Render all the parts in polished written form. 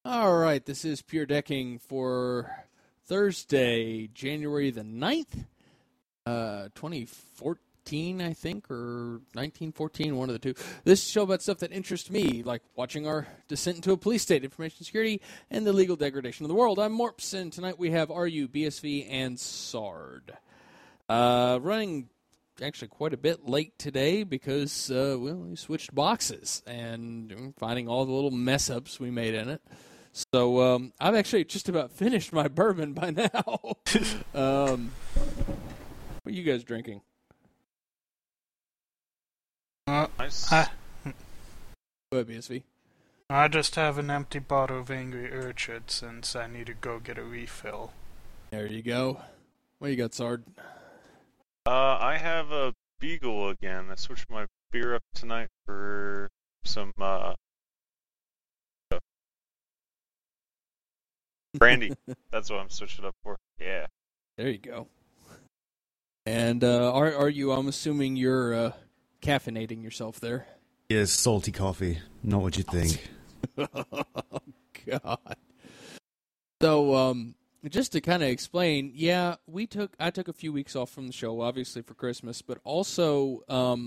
All right, this is Pure Decking for Thursday, January the 9th, 2014, I think, or 1914, one of the two. This show about stuff that interests me, like watching our descent into a police state, information security, and the legal degradation of the world. I'm Morps, and tonight we have RU, BSV, and SARD. Running actually quite a bit late today because, we switched boxes and finding all the little mess-ups we made in it. So I've actually just about finished my bourbon by now. What are you guys drinking? Nice. Go ahead, BSV. I just have an empty bottle of Angry Orchard since I need to go get a refill. There you go. What you got, Sard? I have a Beagle again. I switched my beer up tonight for some brandy. That's what I'm switching up for. Yeah. There you go. And are you? I'm assuming you're caffeinating yourself there. Yes, salty coffee. Not what you think. Oh, God. So, just to kind of explain, yeah, I took a few weeks off from the show, obviously for Christmas, but also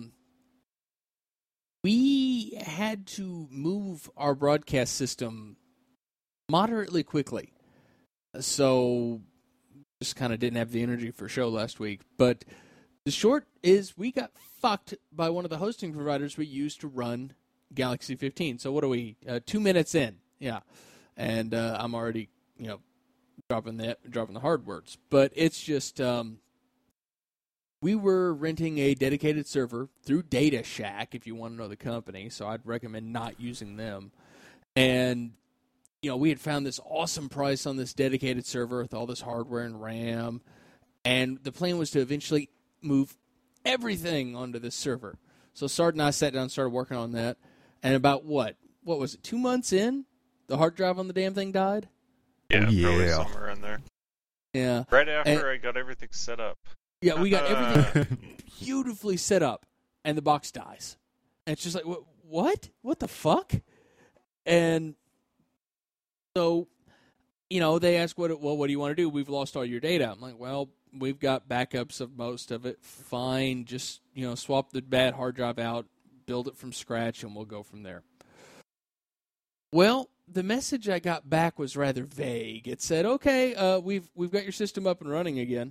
we had to move our broadcast system moderately quickly. So, just kind of didn't have the energy for a show last week. But the short is we got fucked by one of the hosting providers we used to run Galaxy 15. So what are we? 2 minutes in, yeah, and I'm already dropping the hard words. But it's just we were renting a dedicated server through Data Shack, if you want to know the company. So I'd recommend not using them. And we had found this awesome price on this dedicated server with all this hardware and RAM, and the plan was to eventually move everything onto this server. So Sard and I sat down and started working on that, and about what was it, 2 months in, the hard drive on the damn thing died? Yeah, Oh, yeah. probably somewhere in there. Yeah. Right after I got everything set up. Yeah, we got everything beautifully set up, and the box dies. And it's just like, what? What the fuck? And so, they ask, what do you want to do? We've lost all your data. I'm like, well, we've got backups of most of it. Fine. Just, swap the bad hard drive out, build it from scratch, and we'll go from there. Well, the message I got back was rather vague. It said, okay, we've got your system up and running again.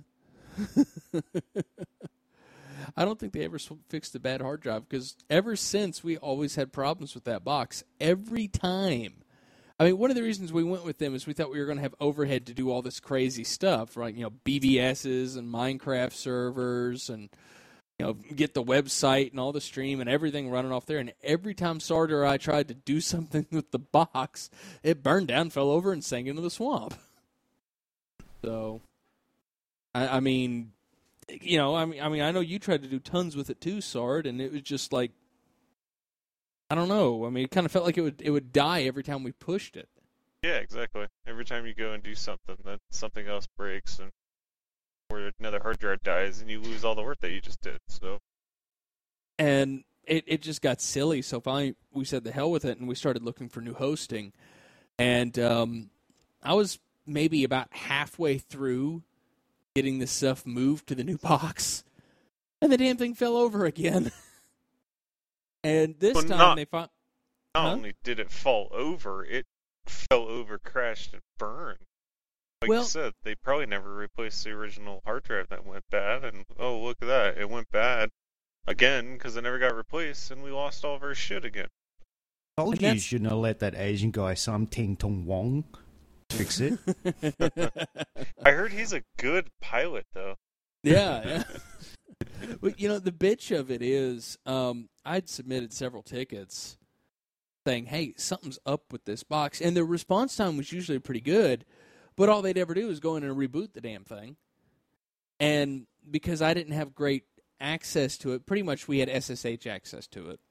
I don't think they ever fixed the bad hard drive because ever since we always had problems with that box. Every time. I mean, one of the reasons we went with them is we thought we were going to have overhead to do all this crazy stuff, right? BBSs and Minecraft servers and, get the website and all the stream and everything running off there. And every time Sard or I tried to do something with the box, it burned down, fell over, and sank into the swamp. So, I mean, I know you tried to do tons with it too, Sard, and it was just like, I don't know. I mean, it kind of felt like it would die every time we pushed it. Yeah, exactly. Every time you go and do something, then something else breaks, or another hard drive dies, and you lose all the work that you just did. So, and it just got silly. So finally, we said the hell with it, and we started looking for new hosting. And I was maybe about halfway through getting this stuff moved to the new box, and the damn thing fell over again. And this time they found... Not only did it fall over, it fell over, crashed, and burned. Like you said, they probably never replaced the original hard drive that went bad, and oh, look at that, it went bad again because it never got replaced, and we lost all of our shit again. Told you shouldn't have let that Asian guy, Sam Ting Tong Wong, fix it. I heard he's a good pilot, though. Yeah. Well, the bitch of it is, I'd submitted several tickets saying, hey, something's up with this box. And the response time was usually pretty good, but all they'd ever do is go in and reboot the damn thing. And because I didn't have great access to it, pretty much we had SSH access to it.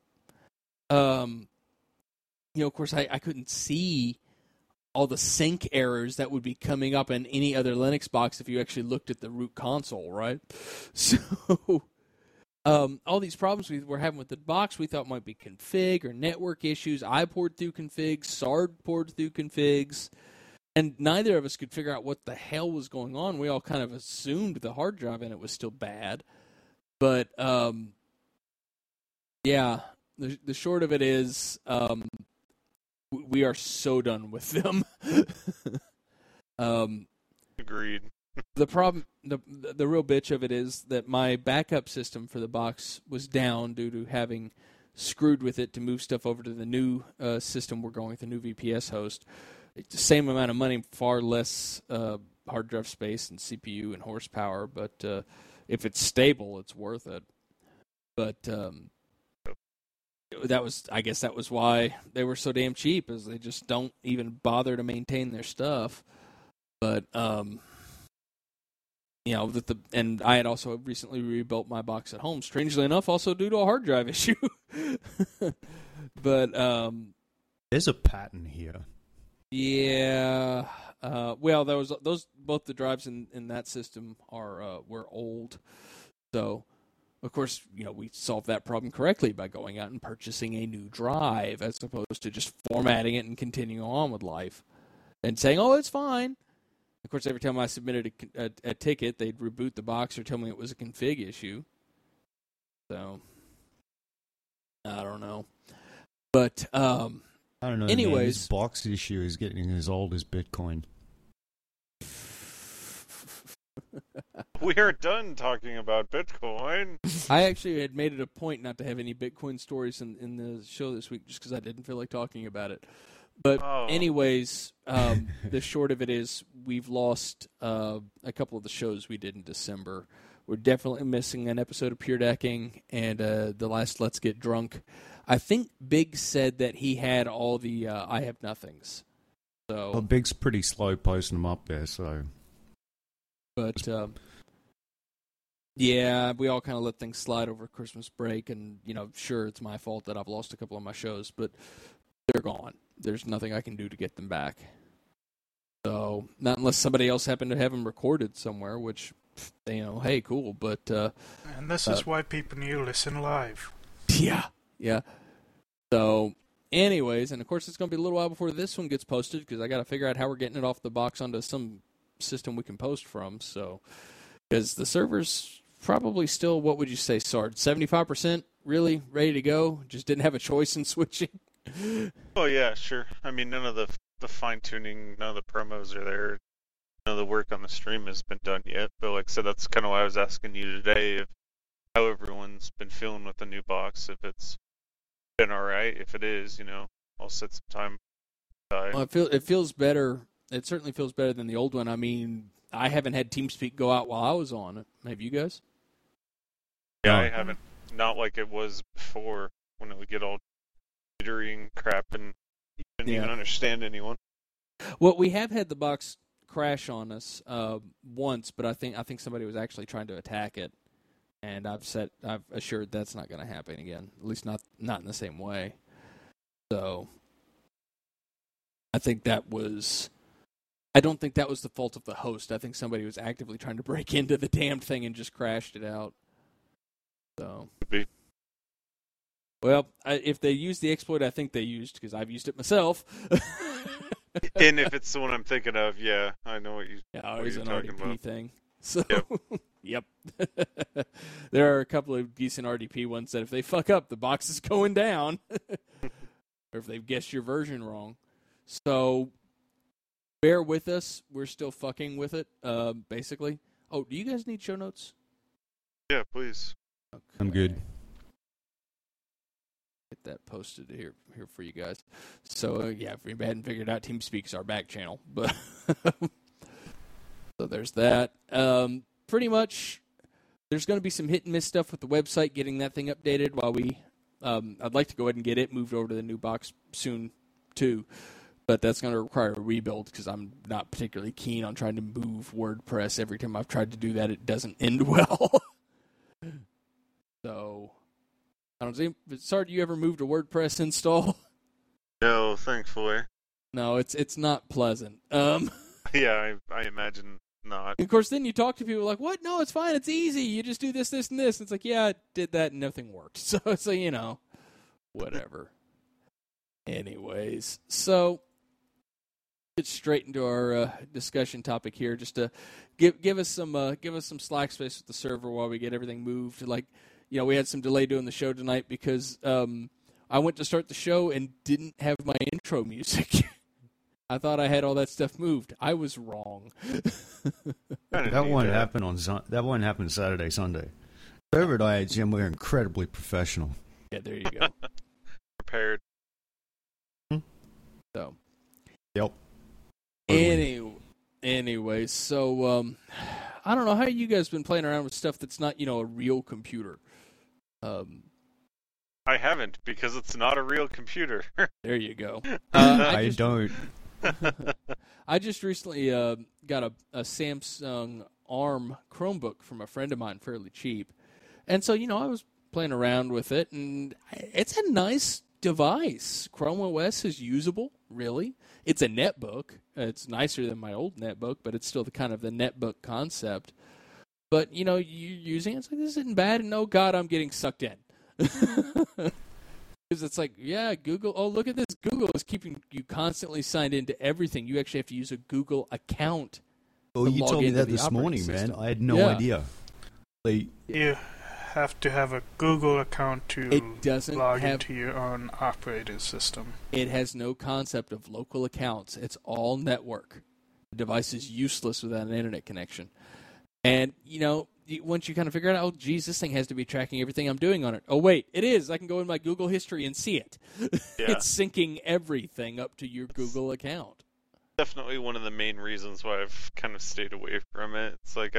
Of course, I couldn't see all the sync errors that would be coming up in any other Linux box if you actually looked at the root console, right? So all these problems we were having with the box we thought might be config or network issues. I poured through configs, Sard poured through configs, and neither of us could figure out what the hell was going on. We all kind of assumed the hard drive in it was still bad. But, yeah, the short of it is we are so done with them. Agreed. The problem, the real bitch of it is that my backup system for the box was down due to having screwed with it to move stuff over to the new system we're going with, the new VPS host. It's the same amount of money, far less hard drive space and CPU and horsepower, but if it's stable, it's worth it. But I guess that was why they were so damn cheap, is they just don't even bother to maintain their stuff. But and I had also recently rebuilt my box at home, strangely enough, also due to a hard drive issue. But there's a pattern here. Yeah. Well, those both the drives in that system were old, so of course we solved that problem correctly by going out and purchasing a new drive as opposed to just formatting it and continuing on with life and saying, "Oh, it's fine." Of course, every time I submitted a ticket, they'd reboot the box or tell me it was a config issue. So, I don't know. But, I don't know. Anyways. Man, this box issue is getting as old as Bitcoin. We are done talking about Bitcoin. I actually had made it a point not to have any Bitcoin stories in the show this week just because I didn't feel like talking about it. But anyways, the short of it is we've lost a couple of the shows we did in December. We're definitely missing an episode of Pure Decking and the last Let's Get Drunk. I think Big said that he had all the I Have Nothings. So well, Big's pretty slow posting them up there, so. But yeah, we all kind of let things slide over Christmas break, and sure, it's my fault that I've lost a couple of my shows, but they're gone. There's nothing I can do to get them back. So, not unless somebody else happened to have them recorded somewhere, which, hey, cool, but... and this is why people need to listen live. Yeah. So, anyways, and of course it's going to be a little while before this one gets posted, because I got to figure out how we're getting it off the box onto some system we can post from, so... Because the server's probably still, what would you say, Sard? 75% really ready to go? Just didn't have a choice in switching? Oh yeah, sure. I mean, none of the fine-tuning, none of the promos are there. None of the work on the stream has been done yet. But like I said, that's kind of why I was asking you today how everyone's been feeling with the new box. If it's been all right. If it is, I'll set some time aside. Well, it feels better. It certainly feels better than the old one. I mean, I haven't had TeamSpeak go out while I was on it. Have you guys? Yeah, I haven't. Not like it was before when it would get all jittery and crap and you didn't even understand anyone. Well, we have had the box crash on us once, but I think somebody was actually trying to attack it, and I've assured that's not going to happen again. At least not in the same way. So I don't think that was the fault of the host. I think somebody was actively trying to break into the damned thing and just crashed it out. So, could be. Well, if they used the exploit I think they used, because I've used it myself. And if it's the one I'm thinking of, yeah, I know what you're an talking RDP about. thing. So, yep. There are a couple of decent RDP ones that if they fuck up, the box is going down. Or if they've guessed your version wrong. So, bear with us. We're still fucking with it, basically. Oh, do you guys need show notes? Yeah, please. Okay. I'm good. Get that posted here for you guys. So, if we hadn't figured out, TeamSpeak is our back channel. But so there's that. Pretty much, there's going to be some hit and miss stuff with the website, getting that thing updated while we... I'd like to go ahead and get it moved over to the new box soon, too. But that's going to require a rebuild because I'm not particularly keen on trying to move WordPress. Every time I've tried to do that, it doesn't end well. So, I don't see. Sorry, do you ever moved a WordPress install? No, thankfully. No, it's not pleasant. Yeah, I imagine not. And of course, then you talk to people like, what? No, it's fine. It's easy. You just do this, this, and this. And it's like, yeah, I did that and nothing worked. So you know, whatever. Anyways, so get straight into our discussion topic here. Just to give us some slack space with the server while we get everything moved. Like, you know, we had some delay doing the show tonight because I went to start the show and didn't have my intro music. I thought I had all that stuff moved. I was wrong. That one happened that one happened Saturday, Sunday. Over at IHM, we're incredibly professional. Yeah, there you go. Prepared. So. Yep. Anyway, so I don't know how you guys been playing around with stuff that's not, you know, a real computer. I haven't because it's not a real computer. There you go. I don't. I just recently got a Samsung ARM Chromebook from a friend of mine, fairly cheap, and so you know I was playing around with it, and it's a nice device. Chrome OS is usable, really. It's a netbook. It's nicer than my old netbook, but it's still the kind of the netbook concept. But, you know, you're using it, it's like, this isn't bad, and oh, God, I'm getting sucked in. Because it's like, yeah, Google, oh, look at this. Google is keeping you constantly signed into everything. You actually have to use a Google account. Oh, you told me that this morning, man. I had no idea. You have to have a Google account to log into your own operating system. It has no concept of local accounts. It's all network. The device is useless without an internet connection. And, you know, once you kind of figure out, oh, geez, this thing has to be tracking everything I'm doing on it. Oh, wait, it is. I can go in my Google history and see it. Yeah. It's syncing everything up to your Google account. Definitely one of the main reasons why I've kind of stayed away from it. It's like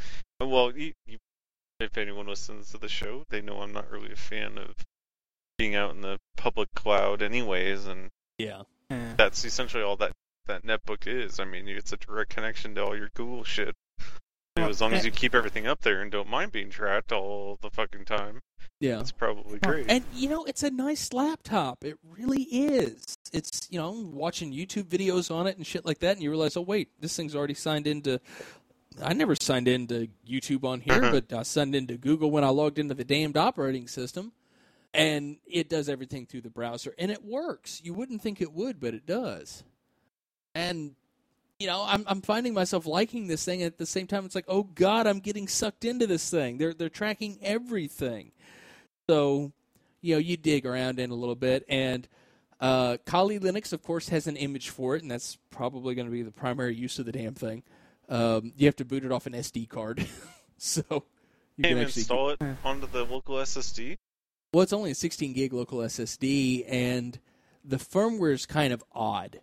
if anyone listens to the show, they know I'm not really a fan of being out in the public cloud anyways, and yeah, that's essentially all that netbook is. I mean, it's a direct connection to all your Google shit. As long as you keep everything up there and don't mind being tracked all the fucking time, yeah, it's probably great. And, you know, it's a nice laptop. It really is. It's, you know, watching YouTube videos on it and shit like that, and you realize, oh, wait, this thing's already signed into... I never signed into YouTube on here, but I signed into Google when I logged into the damned operating system, and it does everything through the browser, and it works. You wouldn't think it would, but it does. And, you know, I'm finding myself liking this thing, and at the same time, it's like, oh, God, I'm getting sucked into this thing. They're tracking everything. So, you know, you dig around in a little bit, and Kali Linux, of course, has an image for it, and that's probably going to be the primary use of the damn thing. You have to boot it off an SD card, so you can actually install it onto the local SSD. Well, it's only a 16 gig local SSD, and the firmware is kind of odd.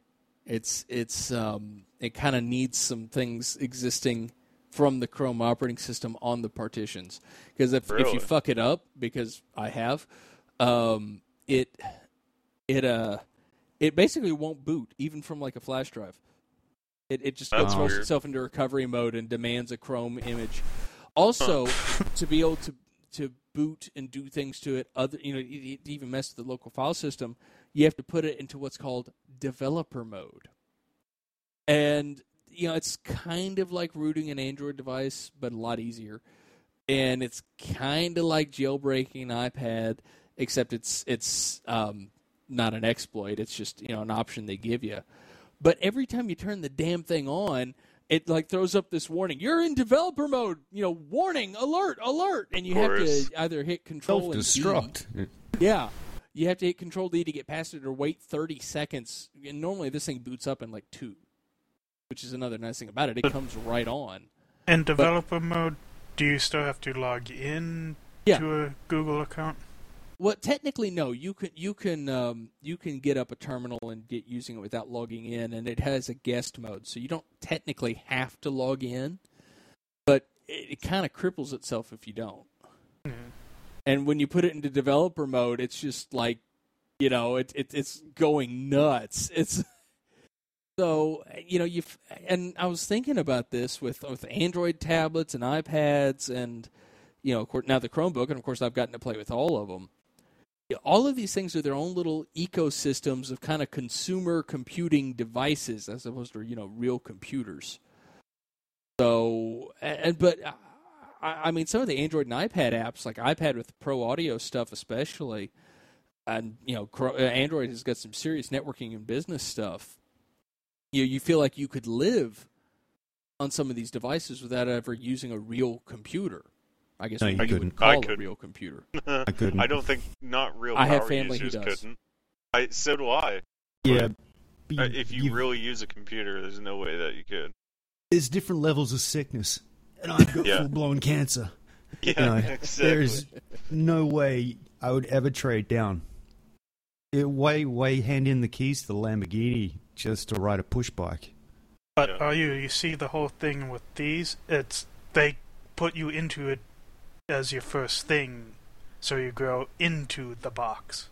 It kind of needs some things existing from the Chrome operating system on the partitions, because if you fuck it up, because I have, it basically won't boot even from like a flash drive. It just throws itself into recovery mode and demands a Chrome image. Also, to be able to boot and do things to it, to even mess with the local file system, you have to put it into what's called developer mode. And, you know, it's kind of like rooting an Android device, but a lot easier. And it's kind of like jailbreaking an iPad, except it's not an exploit. It's just, you know, an option they give you. But every time you turn the damn thing on, it like throws up this warning. You're in developer mode. You know, warning, alert, alert. And you have to either hit Control and self-destruct. Yeah. You have to hit Control D to get past it or wait 30 seconds. And normally this thing boots up in like 2, which is another nice thing about it. It comes right on. In developer mode, do you still have to log in to a Google account? Well, technically, no. You can get up a terminal and get using it without logging in, and it has a guest mode, so you don't technically have to log in, but it kind of cripples itself if you don't. Mm-hmm. And when you put it into developer mode, it's just like, you know, it's going nuts. It's so, you know, and I was thinking about this with Android tablets and iPads, and you know, of course, now the Chromebook, and of course, I've gotten to play with all of them. All of these things are their own little ecosystems of kind of consumer computing devices as opposed to, you know, real computers. So, but I mean, some of the Android and iPad apps, like iPad with Pro Audio stuff especially, and, Android has got some serious networking and business stuff. You feel like you could live on some of these devices without ever using a real computer. I guess you would call a real computer. I couldn't. I don't think not real I power have family users who does. couldn't. So do I. Yeah. If you really use a computer, there's no way that you could. There's different levels of sickness, and I've got full-blown cancer. Yeah, exactly. There's no way I would ever trade down. Why hand in the keys to the Lamborghini just to ride a push bike? But you see the whole thing with these, they put you into it as your first thing, so you grow into the box.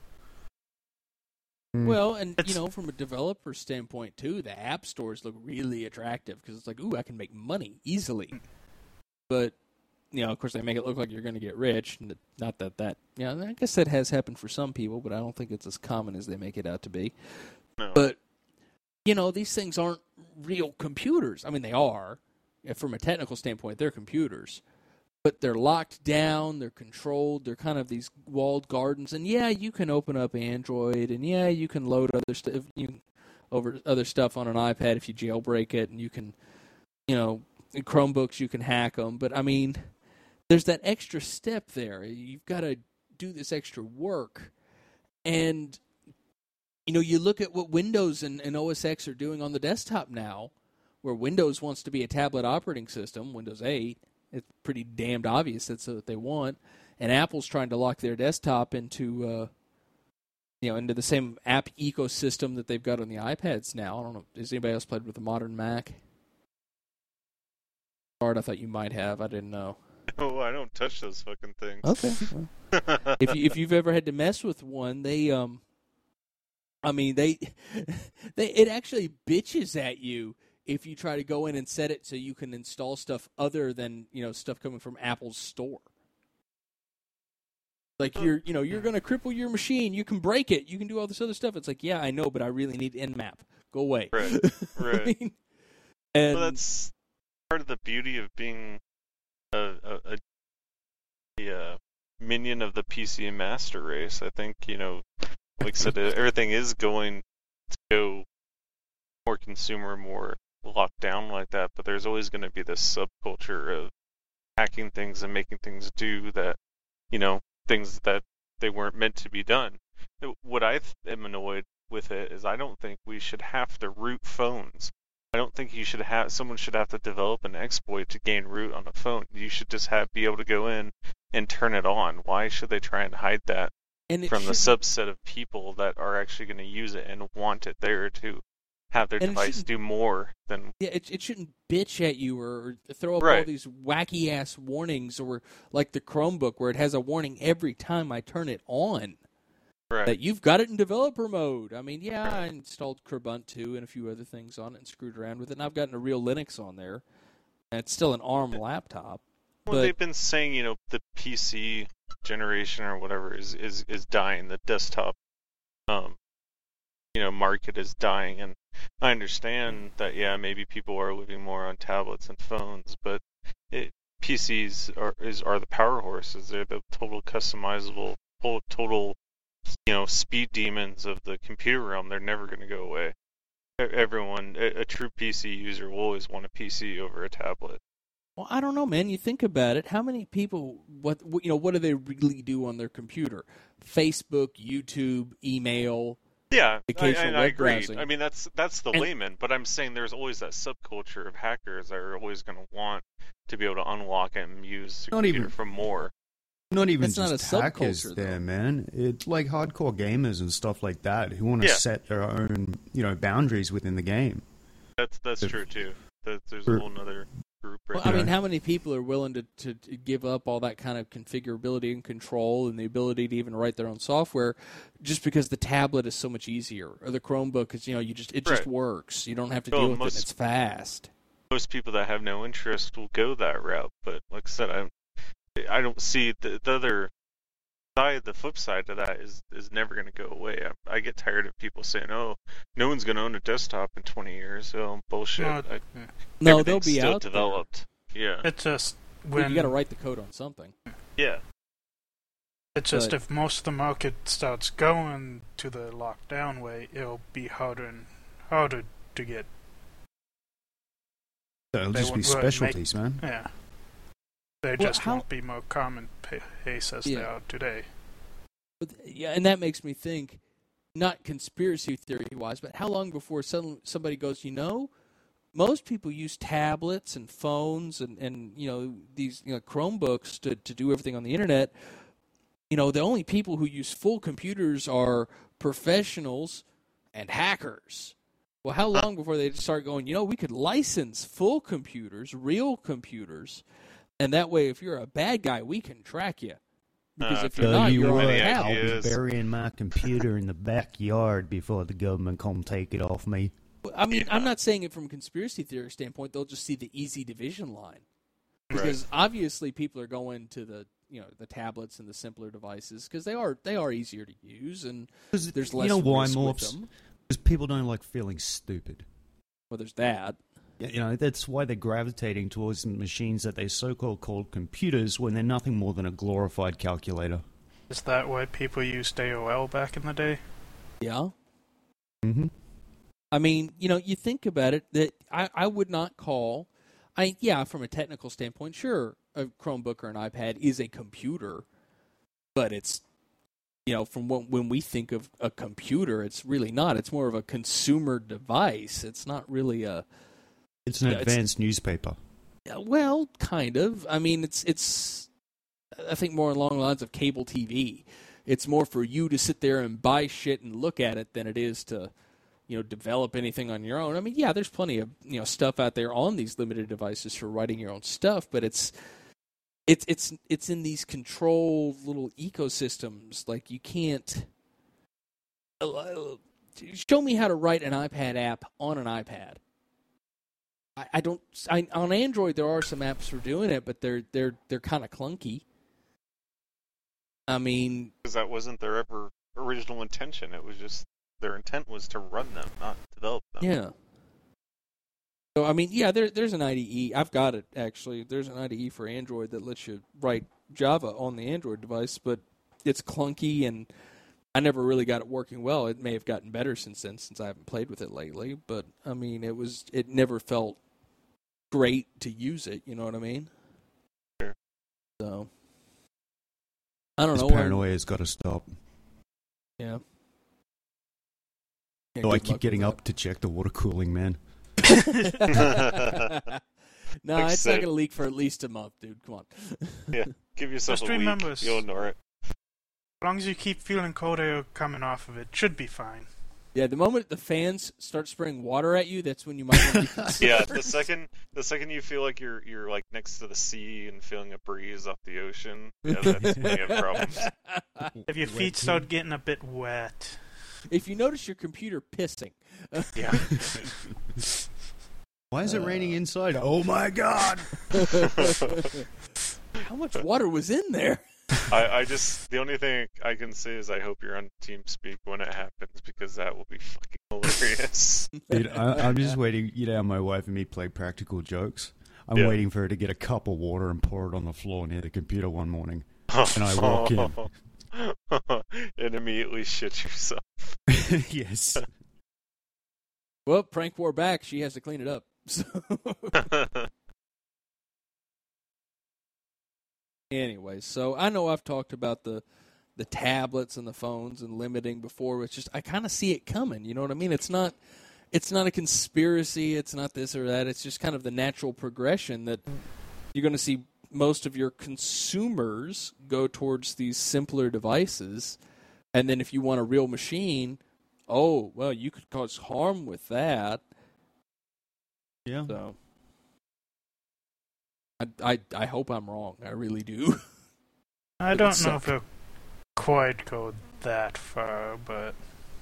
Well, and from a developer standpoint too, the app stores look really attractive because it's like, ooh, I can make money easily. But of course, they make it look like you're going to get rich. Not that I guess that has happened for some people, but I don't think it's as common as they make it out to be. No. But these things aren't real computers. I mean, they are. From a technical standpoint, they're computers. But they're locked down, they're controlled, they're kind of these walled gardens. And you can open up Android, and you can load other stuff over other stuff on an iPad if you jailbreak it, and you can, in Chromebooks you can hack them. But I mean, there's that extra step there. You've got to do this extra work, and you look at what Windows and OS X are doing on the desktop now, where Windows wants to be a tablet operating system, Windows 8. It's pretty damned obvious that's what they want. And Apple's trying to lock their desktop into, into the same app ecosystem that they've got on the iPads now. I don't know. Has anybody else played with a modern Mac? Bart, I thought you might have. I didn't know. Oh, I don't touch those fucking things. Okay. Well, if you've ever had to mess with one, it actually bitches at you if you try to go in and set it so you can install stuff other than, stuff coming from Apple's store. Like you're going to cripple your machine, you can break it, you can do all this other stuff. It's like, yeah, I know, but I really need Nmap. Go away. Right. I mean, and well, that's part of the beauty of being a minion of the PC master race. I think, like I said, everything is going to go more consumer, more locked down like that, but there's always going to be this subculture of hacking things and making things do that, things that they weren't meant to be done. What I am annoyed with it is I don't think we should have to root phones. I don't think someone should have to develop an exploit to gain root on a phone. You should just be able to go in and turn it on. Why should they try and hide that from the subset of people that are actually going to use it and want it there to have their device do more than... Yeah, it shouldn't bitch at you or throw up all these wacky-ass warnings, or like the Chromebook where it has a warning every time I turn it on. Right. That you've got it in developer mode. I mean, I installed Kubuntu and a few other things on it and screwed around with it, and I've gotten a real Linux on there. And it's still an ARM laptop. Well, they've been saying, the PC generation or whatever is dying. The desktop, market is dying, and I understand that, maybe people are living more on tablets and phones, but PCs are the power horses. They're the total customizable, total, speed demons of the computer realm. They're never going to go away. Everyone, a true PC user will always want a PC over a tablet. Well, I don't know, man. You think about it. How many people? What do they really do on their computer? Facebook, YouTube, email. Yeah, occasional I web agree. browsing. I mean, that's the layman, but I'm saying there's always that subculture of hackers that are always going to want to be able to unlock and use the computer for more. Not even it's just not a hackers subculture, there, man. It's like hardcore gamers and stuff like that who want to set their own, boundaries within the game. That's true too. There's a whole other group. Well, I mean, how many people are willing to give up all that kind of configurability and control and the ability to even write their own software just because the tablet is so much easier, or the Chromebook is, it just works. You don't have to deal with it. And it's fast. Most people that have no interest will go that route, but like I said, I don't see the other The flip side to that is never going to go away. I get tired of people saying, "Oh, no one's going to own a desktop in 20 years." Oh, bullshit. No, they'll be still out developed. there. Yeah. It's just Well, you got to write the code on something. Yeah. It's just if most of the market starts going to the lockdown way, it'll be harder and harder to get. It'll just be specialties, man. Yeah. They just won't be more commonplace as they are today. But, yeah, and that makes me think, not conspiracy theory-wise, but how long before somebody goes, most people use tablets and phones and these Chromebooks to do everything on the internet. The only people who use full computers are professionals and hackers. Well, how long before they start going, we could license full computers, real computers, and that way if you're a bad guy, we can track you. Because if you're not, you're on hell. I'll be burying my computer in the backyard before the government come take it off me. I mean, I'm not saying it from a conspiracy theory standpoint. They'll just see the easy division line. Because obviously people are going to the tablets and the simpler devices because they are easier to use and there's less risk with them. Because people don't like feeling stupid. Well, there's that. That's why they're gravitating towards machines that they so-called called computers when they're nothing more than a glorified calculator. Is that why people used AOL back in the day? Yeah. Mm-hmm. I mean, you think about it, that I would not call... from a technical standpoint, sure, a Chromebook or an iPad is a computer, but it's, from when we think of a computer, it's really not. It's more of a consumer device. It's not really a... It's an advanced newspaper. Well, kind of. I mean, it's I think more along the lines of cable TV. It's more for you to sit there and buy shit and look at it than it is to... develop anything on your own. I mean, yeah, there's plenty of stuff out there on these limited devices for writing your own stuff, but it's in these controlled little ecosystems. Like you can't show me how to write an iPad app on an iPad. I don't. On Android there are some apps for doing it, but they're kind of clunky. I mean, because that wasn't their original intention. It was just. Their intent was to run them, not develop them. Yeah. So, I mean, there's an IDE. I've got it, actually. There's an IDE for Android that lets you write Java on the Android device, but it's clunky, and I never really got it working well. It may have gotten better since then, since I haven't played with it lately. But, I mean, it never felt great to use it, you know what I mean? Sure. So, I don't know. Paranoia has got to stop. Yeah. So I keep getting up to check the water cooling, man. No, it's not going to leak for at least a month, dude. Come on. Yeah, give yourself Just a remember, week. You'll ignore it. As long as you keep feeling cold air coming off of it, should be fine. Yeah, the moment the fans start spraying water at you, that's when you might want to be concerned. Yeah, the second you feel like you're like next to the sea and feeling a breeze off the ocean, that's when you have problems. If your feet start getting a bit wet. If you notice your computer pissing. Yeah. Why is it raining inside? Oh my god! How much water was in there? The only thing I can say is I hope you're on TeamSpeak when it happens because that will be fucking hilarious. Dude, I'm just waiting. My wife and me play practical jokes. I'm waiting for her to get a cup of water and pour it on the floor near the computer one morning. And I walk in. And immediately shit yourself. Yes. Well, prank war back. She has to clean it up. So. Anyways, so I know I've talked about the tablets and the phones and limiting before. It's just I kind of see it coming. You know what I mean? It's not a conspiracy. It's not this or that. It's just kind of the natural progression that you're going to see most of your consumers go towards these simpler devices. And then if you want a real machine, oh, well, you could cause harm with that. Yeah. So I hope I'm wrong. I really do. I don't know if it'll quite go that far, but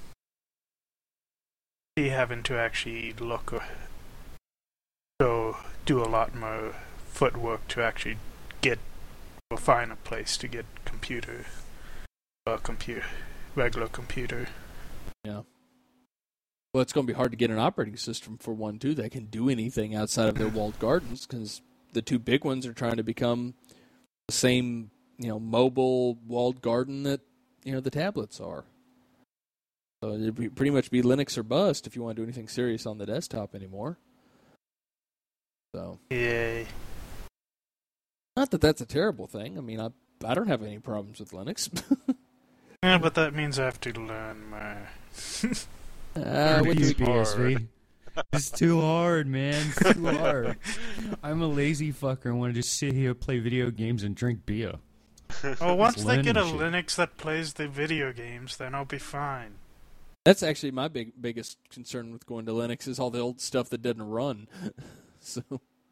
having to actually look or go do a lot more footwork to actually find a place to get computer. regular computer. Yeah. Well, it's going to be hard to get an operating system for one, too, that can do anything outside of their walled gardens, because the two big ones are trying to become the same, mobile walled garden that, the tablets are. So it'd pretty much be Linux or bust if you want to do anything serious on the desktop anymore. So. Yay. Not that that's a terrible thing. I mean, I don't have any problems with Linux. Yeah, but that means I have to learn my... PSV. It's too hard, man. It's too hard. I'm a lazy fucker and want to just sit here, play video games, and drink beer. Well, once they get a Linux that plays the video games, then I'll be fine. That's actually my biggest concern with going to Linux is all the old stuff that doesn't run. So,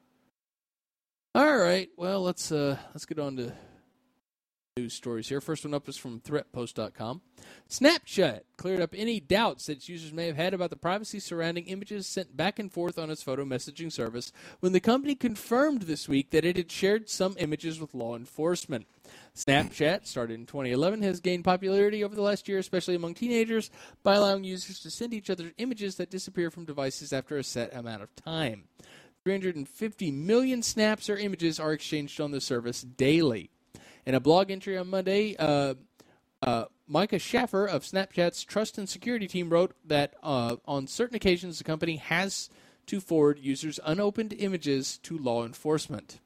all right. Well, let's get on to news stories here. First one up is from threatpost.com. Snapchat cleared up any doubts that its users may have had about the privacy surrounding images sent back and forth on its photo messaging service when the company confirmed this week that it had shared some images with law enforcement. Snapchat, started in 2011, has gained popularity over the last year, especially among teenagers, by allowing users to send each other images that disappear from devices after a set amount of time. 350 million snaps or images are exchanged on the service daily. In a blog entry on Monday, Micah Schaffer of Snapchat's Trust and Security team wrote that on certain occasions the company has to forward users' unopened images to law enforcement.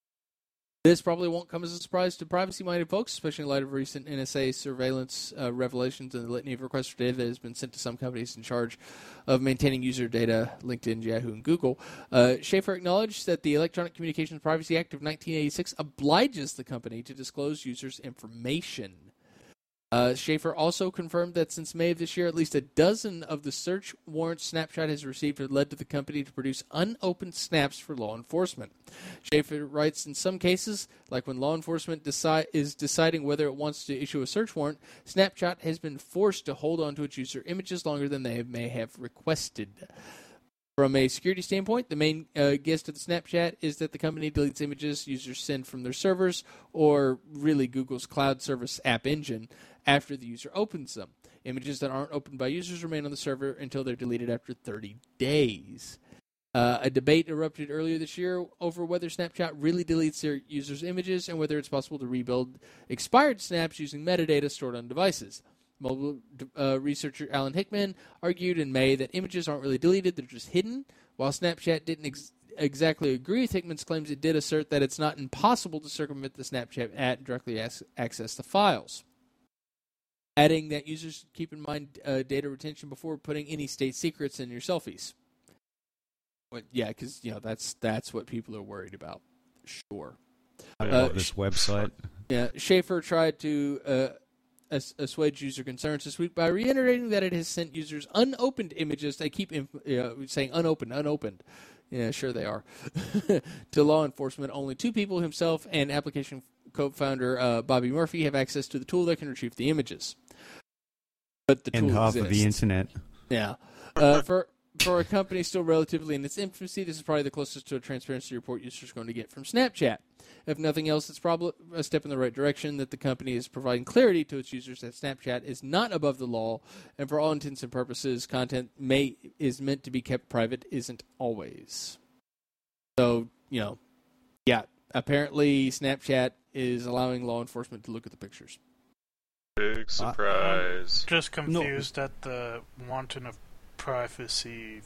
This probably won't come as a surprise to privacy-minded folks, especially in light of recent NSA surveillance revelations and the litany of requests for data that has been sent to some companies in charge of maintaining user data, LinkedIn, Yahoo, and Google. Schaefer acknowledged that the Electronic Communications Privacy Act of 1986 obliges the company to disclose users' information. Schaefer also confirmed that since May of this year, at least a dozen of the search warrants Snapchat has received have led to the company to produce unopened snaps for law enforcement. Schaefer writes, in some cases, like when law enforcement is deciding whether it wants to issue a search warrant, Snapchat has been forced to hold on to its user images longer than they may have requested. From a security standpoint, the main gist of the Snapchat is that the company deletes images users send from their servers, or really Google's cloud service App Engine, after the user opens them. Images that aren't opened by users remain on the server until they're deleted after 30 days. A debate erupted earlier this year over whether Snapchat really deletes their users' images and whether it's possible to rebuild expired snaps using metadata stored on devices. Mobile researcher Alan Hickman argued in May that images aren't really deleted, they're just hidden. While Snapchat didn't exactly agree with Hickman's claims, it did assert that it's not impossible to circumvent the Snapchat ad and directly access the files. Adding that users should keep in mind data retention before putting any state secrets in your selfies. Well, yeah, because that's what people are worried about. Sure. I love this website. Yeah, Schaefer tried to assuage user concerns this week by reiterating that it has sent users unopened images. They keep saying unopened. Yeah, sure they are. To law enforcement, only two people, himself and application co-founder Bobby Murphy, have access to the tool that can retrieve the images. But the tool and half exists. of the internet. Yeah. For a company still relatively in its infancy, this is probably the closest to a transparency report users are going to get from Snapchat. If nothing else, it's probably a step in the right direction that the company is providing clarity to its users that Snapchat is not above the law, and for all intents and purposes, content is meant to be kept private, isn't always. So, yeah, apparently Snapchat is allowing law enforcement to look at the pictures. Big surprise. Just confused at the wanting of privacy.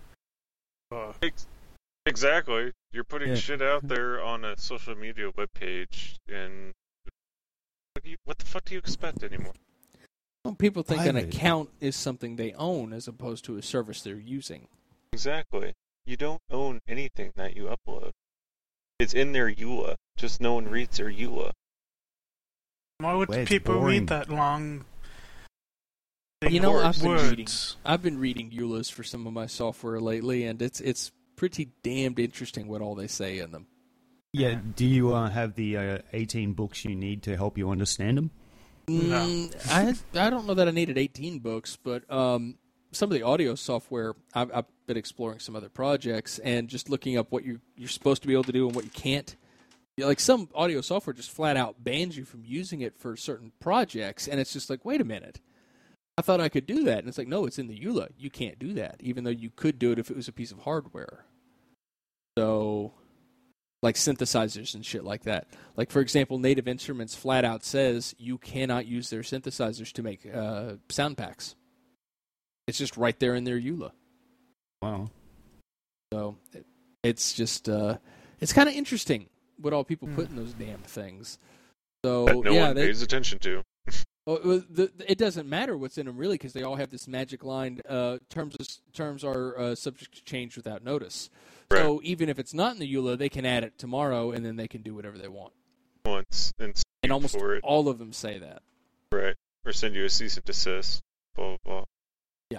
Exactly. You're putting shit out there on a social media webpage, and what the fuck do you expect anymore? Well, people think an account is something they own as opposed to a service they're using. Exactly. You don't own anything that you upload. It's in their EULA. Just no one reads their EULA. Why would people read that long? I've been reading EULAs for some of my software lately, and it's pretty damned interesting what all they say in them. Yeah, do you have the 18 books you need to help you understand them? No. I don't know that I needed 18 books, but some of the audio software, I've been exploring some other projects and just looking up what you're supposed to be able to do and what you can't Like some audio software just flat out bans you from using it for certain projects, and it's just like, wait a minute. I thought I could do that. And it's like, no, it's in the EULA. You can't do that, even though you could do it if it was a piece of hardware. So, like synthesizers and shit like that. Like, for example, Native Instruments flat out says you cannot use their synthesizers to make sound packs. It's just right there in their EULA. Wow. So, it's just, it's kind of interesting what all people put in those damn things. So that no one pays attention to. Well, it doesn't matter what's in them really, because they all have this magic line: terms are subject to change without notice. Right. So even if it's not in the EULA, they can add it tomorrow, and then they can do whatever they want. Once and almost all of them say that. Right, or send you a cease and desist. Blah blah blah. Yeah.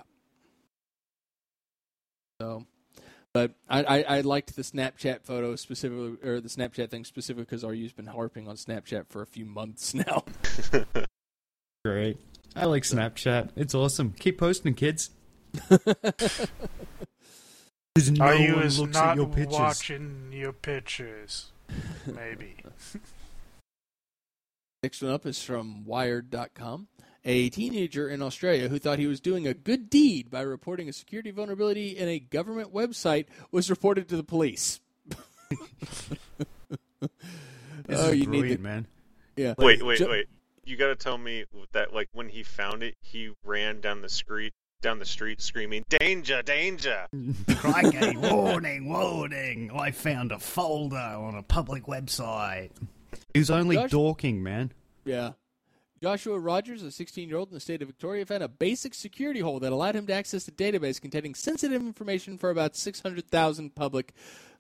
So. But I liked the Snapchat photo specifically, or the Snapchat thing specifically, because RU's been harping on Snapchat for a few months now. Great. I like Snapchat. It's awesome. Keep posting, kids. No RU one is looks not at your pictures. watching your pictures. Maybe. Next one up is from Wired.com. A teenager in Australia who thought he was doing a good deed by reporting a security vulnerability in a government website was reported to the police. This is brilliant, man. Yeah. Wait. You got to tell me that, like, when he found it, he ran down the street screaming, "Danger, danger!" Crikey, warning! I found a folder on a public website. He was only dorking, man. Yeah. Joshua Rogers, a 16-year-old in the state of Victoria, found a basic security hole that allowed him to access a database containing sensitive information for about 600,000 public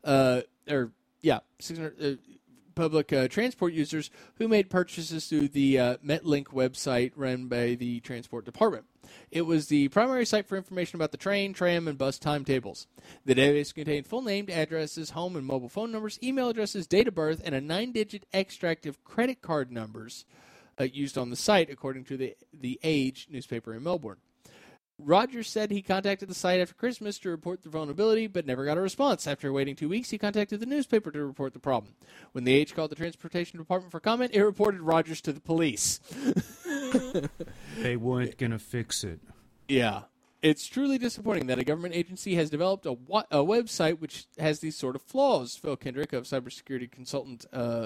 transport users who made purchases through the Metlink website run by the Transport Department. It was the primary site for information about the train, tram, and bus timetables. The database contained full name, addresses, home and mobile phone numbers, email addresses, date of birth, and a 9-digit extract of credit card numbers used on the site, according to the Age newspaper in Melbourne. Rogers said he contacted the site after Christmas to report the vulnerability, but never got a response. After waiting 2 weeks, he contacted the newspaper to report the problem. When the Age called the Transportation Department for comment, it reported Rogers to the police. They weren't going to fix it. Yeah. It's truly disappointing that a government agency has developed a website which has these sort of flaws, Phil Kendrick of cybersecurity consultant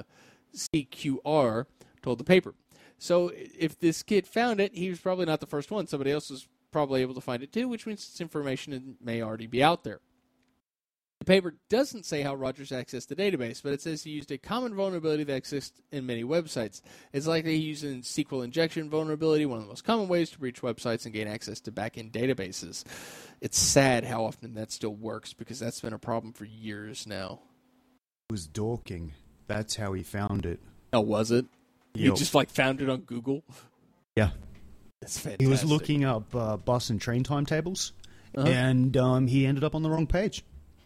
CQR told the paper. So if this kid found it, he was probably not the first one. Somebody else was probably able to find it too, which means this information may already be out there. The paper doesn't say how Rogers accessed the database, but it says he used a common vulnerability that exists in many websites. It's likely he used a SQL injection vulnerability, one of the most common ways to breach websites and gain access to back-end databases. It's sad how often that still works, because that's been a problem for years now. It was dorking. That's how he found it. Oh, was it? You just found it on Google? Yeah. That's fantastic. He was looking up bus and train timetables, and he ended up on the wrong page.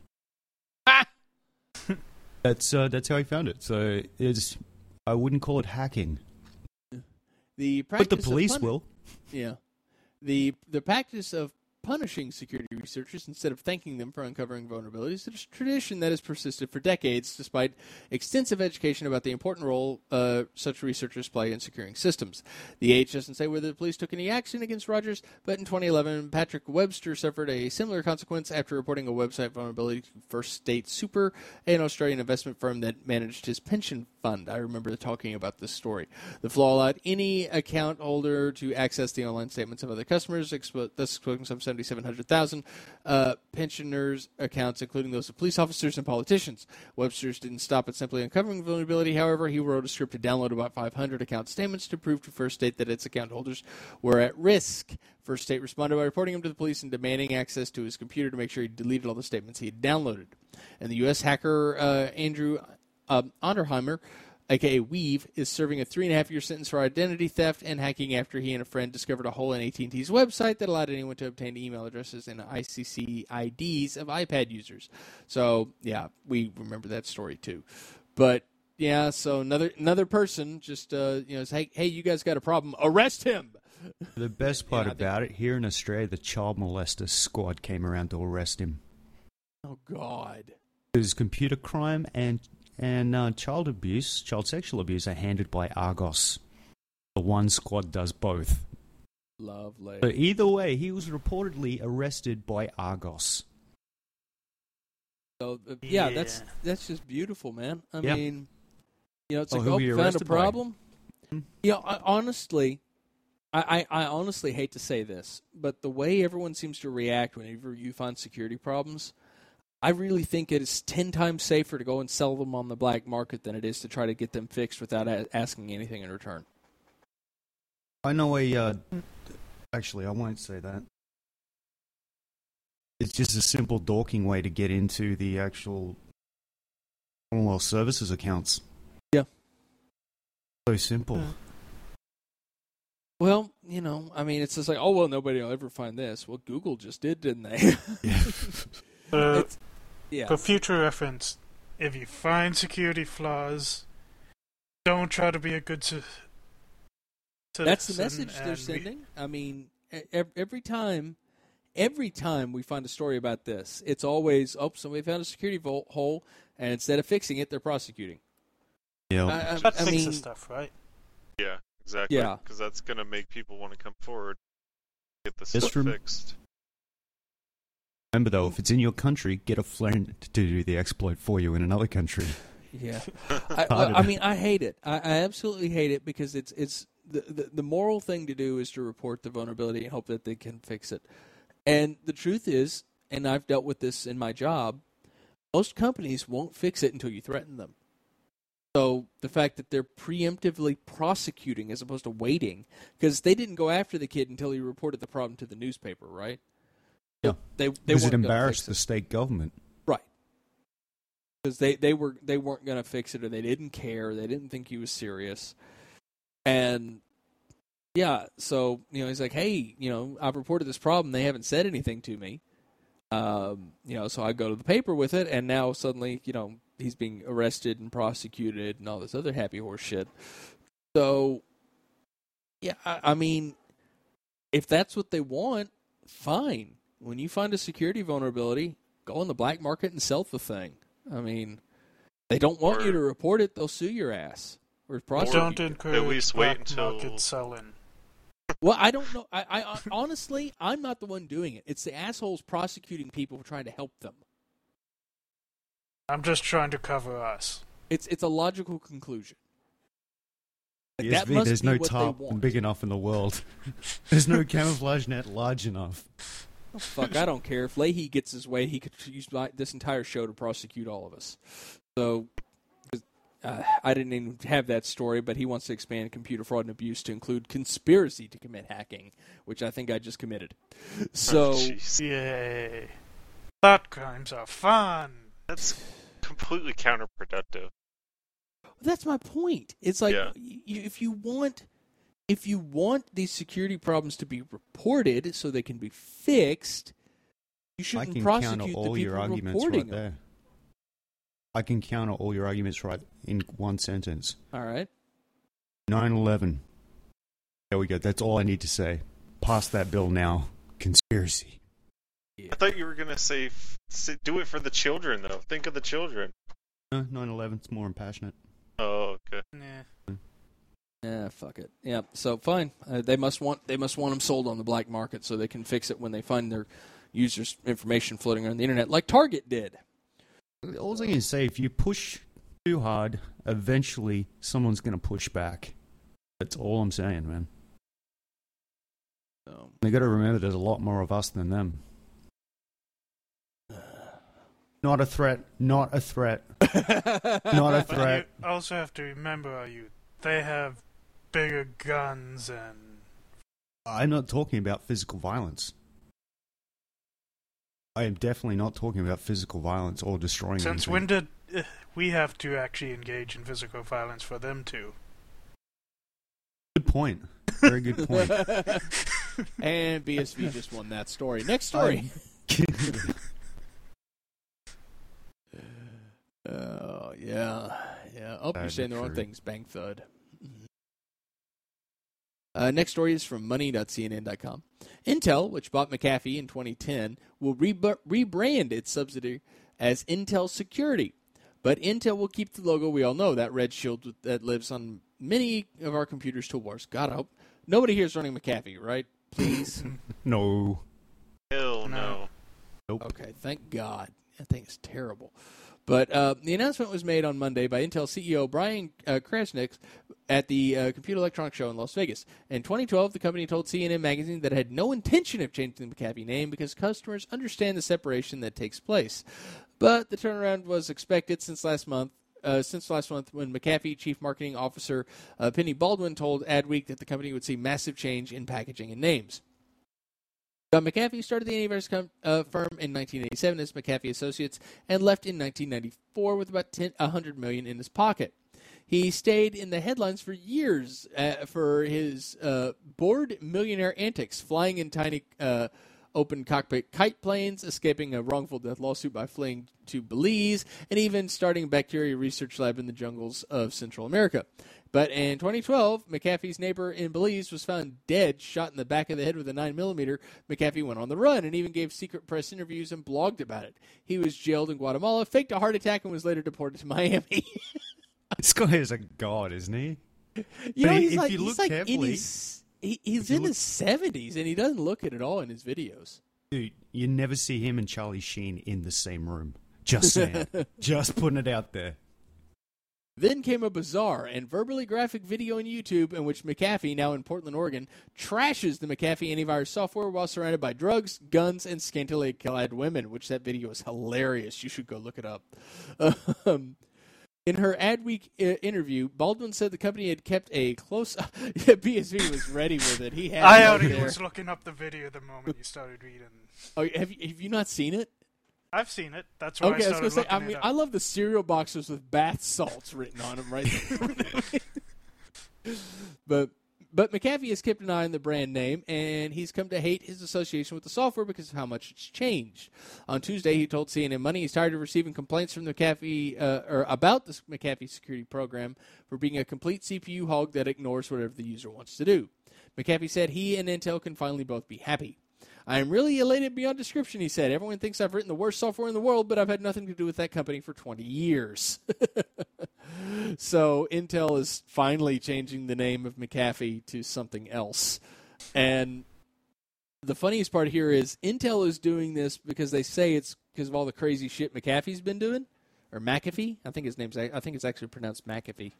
That's how he found it. So I wouldn't call it hacking. But the police will. Yeah. The practice of punishing security researchers instead of thanking them for uncovering vulnerabilities is a tradition that has persisted for decades, despite extensive education about the important role such researchers play in securing systems. The Age doesn't say whether the police took any action against Rogers, but in 2011, Patrick Webster suffered a similar consequence after reporting a website vulnerability to First State Super, an Australian investment firm that managed his pension fund. I remember talking about this story. The flaw allowed any account holder to access the online statements of other customers, thus exposing some 700,000 pensioners' accounts, including those of police officers and politicians. Webster's didn't stop at simply uncovering vulnerability. However, he wrote a script to download about 500 account statements to prove to First State that its account holders were at risk. First State responded by reporting him to the police and demanding access to his computer to make sure he deleted all the statements he had downloaded. And the U.S. hacker Andrew Onderheimer, a.k.a. Weave, is serving a 3.5-year sentence for identity theft and hacking after he and a friend discovered a hole in AT&T's website that allowed anyone to obtain email addresses and ICC IDs of iPad users. So, yeah, we remember that story too. But, yeah, so another person just, says, hey, you guys got a problem. Arrest him! The best part about it, here in Australia, the child molester squad came around to arrest him. Oh, God. It was computer crime and and child sexual abuse are handled by Argos. The one squad does both. Lovely. So either way, he was reportedly arrested by Argos. So Yeah. that's just beautiful, man. I Yeah. mean, it's Oh, like, who were you found a arrested by? problem. I honestly hate to say this, but the way everyone seems to react whenever you find security problems, I really think it is 10 times safer to go and sell them on the black market than it is to try to get them fixed without asking anything in return. I know actually, I won't say that. It's just a simple dorking way to get into the actual Commonwealth Services accounts. Yeah. So simple. Well, I mean, it's just like, oh, well, nobody will ever find this. Well, Google just did, didn't they? Yeah. For future reference, if you find security flaws, don't try to be a good citizen. That's the message they're sending. I mean, every time we find a story about this, it's always, somebody found a security hole, and instead of fixing it, they're prosecuting. Yeah. That I fixes mean, stuff, right? Yeah, exactly. Yeah. Because that's going to make people want to come forward, get the That's stuff true. fixed. Remember, though, if it's in your country, get a friend to do the exploit for you in another country. Yeah. I mean, I hate it. I absolutely hate it because it's the moral thing to do is to report the vulnerability and hope that they can fix it. And the truth is, and I've dealt with this in my job, most companies won't fix it until you threaten them. So the fact that they're preemptively prosecuting as opposed to waiting, because they didn't go after the kid until he reported the problem to the newspaper, right? Yeah. They Because it weren't gonna embarrassed fix the it. state government. Right. Because they weren't going to fix it, or they didn't care. They didn't think he was serious. And yeah, so he's like, hey, I've reported this problem. They haven't said anything to me. So I go to the paper with it, and now suddenly, he's being arrested and prosecuted and all this other happy horse shit. So, yeah, I mean, if that's what they want, fine. When you find a security vulnerability, go on the black market and sell the thing. I mean, they don't want you to report it; they'll sue your ass or prosecute. Don't encourage At least wait black until- market selling. Well, I don't know. I honestly, I'm not the one doing it. It's the assholes prosecuting people for trying to help them. I'm just trying to cover us. It's a logical conclusion. Like, that ESV, must there's be no what they tarp want. big enough in the world. There's no camouflage net large enough. Oh, fuck, I don't care. If Leahy gets his way, he could use this entire show to prosecute all of us. So, I didn't even have that story, but he wants to expand computer fraud and abuse to include conspiracy to commit hacking, which I think I just committed. So, Jeez. Yay. Thought crimes are fun. That's completely counterproductive. that's my point. It's like, Yeah. if you want these security problems to be reported so they can be fixed, you I shouldn't can prosecute counter the all your people arguments reporting right them. there. I can counter all your arguments right in one sentence. All right. 9/11. There we go. That's all I need to say. Pass that bill now. Conspiracy. I thought you were going to say, do it for the children, though. Think of the children. 9/11's more impassionate. Oh, okay. Nah. Yeah, fuck it. Yeah, so fine. They must want them sold on the black market so they can fix it when they find their users' information floating around the internet, like Target did. All I can say, if you push too hard, eventually someone's going to push back. That's all I'm saying, man. So, They got to remember there's a lot more of us than them. Not a threat. Not a threat. Not a But threat. you also have to remember, they have bigger guns and... I'm not talking about physical violence. I am definitely not talking about physical violence or destroying Since anything. when did we have to actually engage in physical violence for them to? Good point. Very good point. and BSV just won that story. Next story. Oh, yeah. Oh, you're saying the wrong true. things. Bang thud. Next story is from money.cnn.com. Intel, which bought McAfee in 2010, will rebrand its subsidiary as Intel Security. But Intel will keep the logo we all know, that red shield that lives on many of our computers till wars. God, I hope nobody here is running McAfee, right? Please. No. Hell no. Nope. Okay, thank God. That thing is terrible. But the announcement was made on Monday by Intel CEO Brian Krzanich at the Computer Electronics Show in Las Vegas. In 2012, the company told CNN Magazine that it had no intention of changing the McAfee name because customers understand the separation that takes place. But the turnaround was expected since last month when McAfee Chief Marketing Officer Penny Baldwin told Adweek that the company would see massive change in packaging and names. John McAfee started the antivirus firm in 1987 as McAfee Associates and left in 1994 with about $100 million in his pocket. He stayed in the headlines for years for his bored millionaire antics, flying in tiny open cockpit kite planes, escaping a wrongful death lawsuit by fleeing to Belize, and even starting a bacteria research lab in the jungles of Central America. But in 2012, McAfee's neighbor in Belize was found dead, shot in the back of the head with a 9mm. McAfee went on the run and even gave secret press interviews and blogged about it. He was jailed in Guatemala, faked a heart attack, and was later deported to Miami. This guy is a god, isn't he? You know, he's if like, you look he's like carefully, he's in his 70s, and he doesn't look it at all in his videos. dude, you never see him and Charlie Sheen in the same room. Just saying. Just putting it out there. Then came a bizarre and verbally graphic video on YouTube in which McAfee, now in Portland, Oregon, trashes the McAfee antivirus software while surrounded by drugs, guns, and scantily clad women, which that video is hilarious. You should go look it up. In her Adweek interview, Baldwin said the company had kept a close... BSV was ready with it. He had I it right already there. was looking up the video the moment you started reading. Oh, have you not seen it? I've seen it. That's why Okay, I I was started going to say, looking it up. I love the cereal boxes with bath salts written on them right there. But McAfee has kept an eye on the brand name, and he's come to hate his association with the software because of how much it's changed. On Tuesday, he told CNN Money he's tired of receiving complaints from the McAfee or about the McAfee security program for being a complete CPU hog that ignores whatever the user wants to do. McAfee said he and Intel can finally both be happy. I am really elated beyond description, he said. Everyone thinks I've written the worst software in the world, but I've had nothing to do with that company for 20 years. So Intel is finally changing the name of McAfee to something else. And the funniest part here is Intel is doing this because they say it's because of all the crazy shit McAfee's been doing. Or McAfee. I think it's actually pronounced McAfee.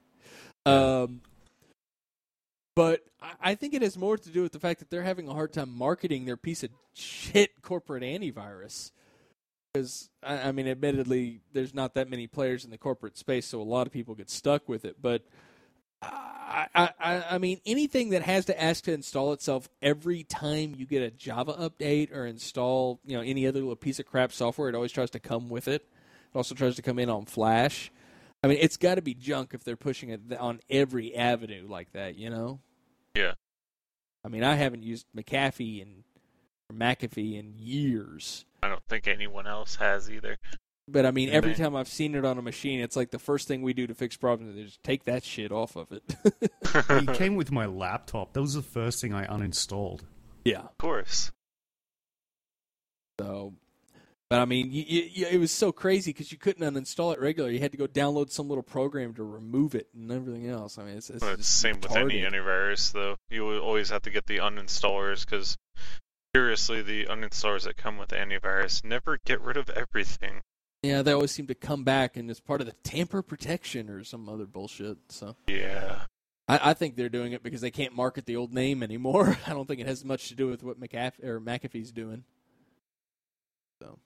But I think it has more to do with the fact that they're having a hard time marketing their piece of shit corporate antivirus. Because, I mean, admittedly, there's not that many players in the corporate space, so a lot of people get stuck with it. But, I mean, anything that has to ask to install itself every time you get a Java update or install, any other little piece of crap software, it always tries to come with it. It also tries to come in on Flash. I mean, it's got to be junk if they're pushing it on every avenue like that, Yeah. I mean, I haven't used McAfee or McAfee in years. I don't think anyone else has either. But, I mean, every time I've seen it on a machine, it's like the first thing we do to fix problems is just take that shit off of it. It came with my laptop. That was the first thing I uninstalled. Yeah. Of course. So, but I mean, it was so crazy because you couldn't uninstall it regularly. You had to go download some little program to remove it and everything else. I mean, it's Well, it's the same with any antivirus, though. You will always have to get the uninstallers because, seriously, the uninstallers that come with antivirus never get rid of everything. Yeah, they always seem to come back, and it's part of the tamper protection or some other bullshit. So Yeah. I think they're doing it because they can't market the old name anymore. I don't think it has much to do with what McAfee's doing. So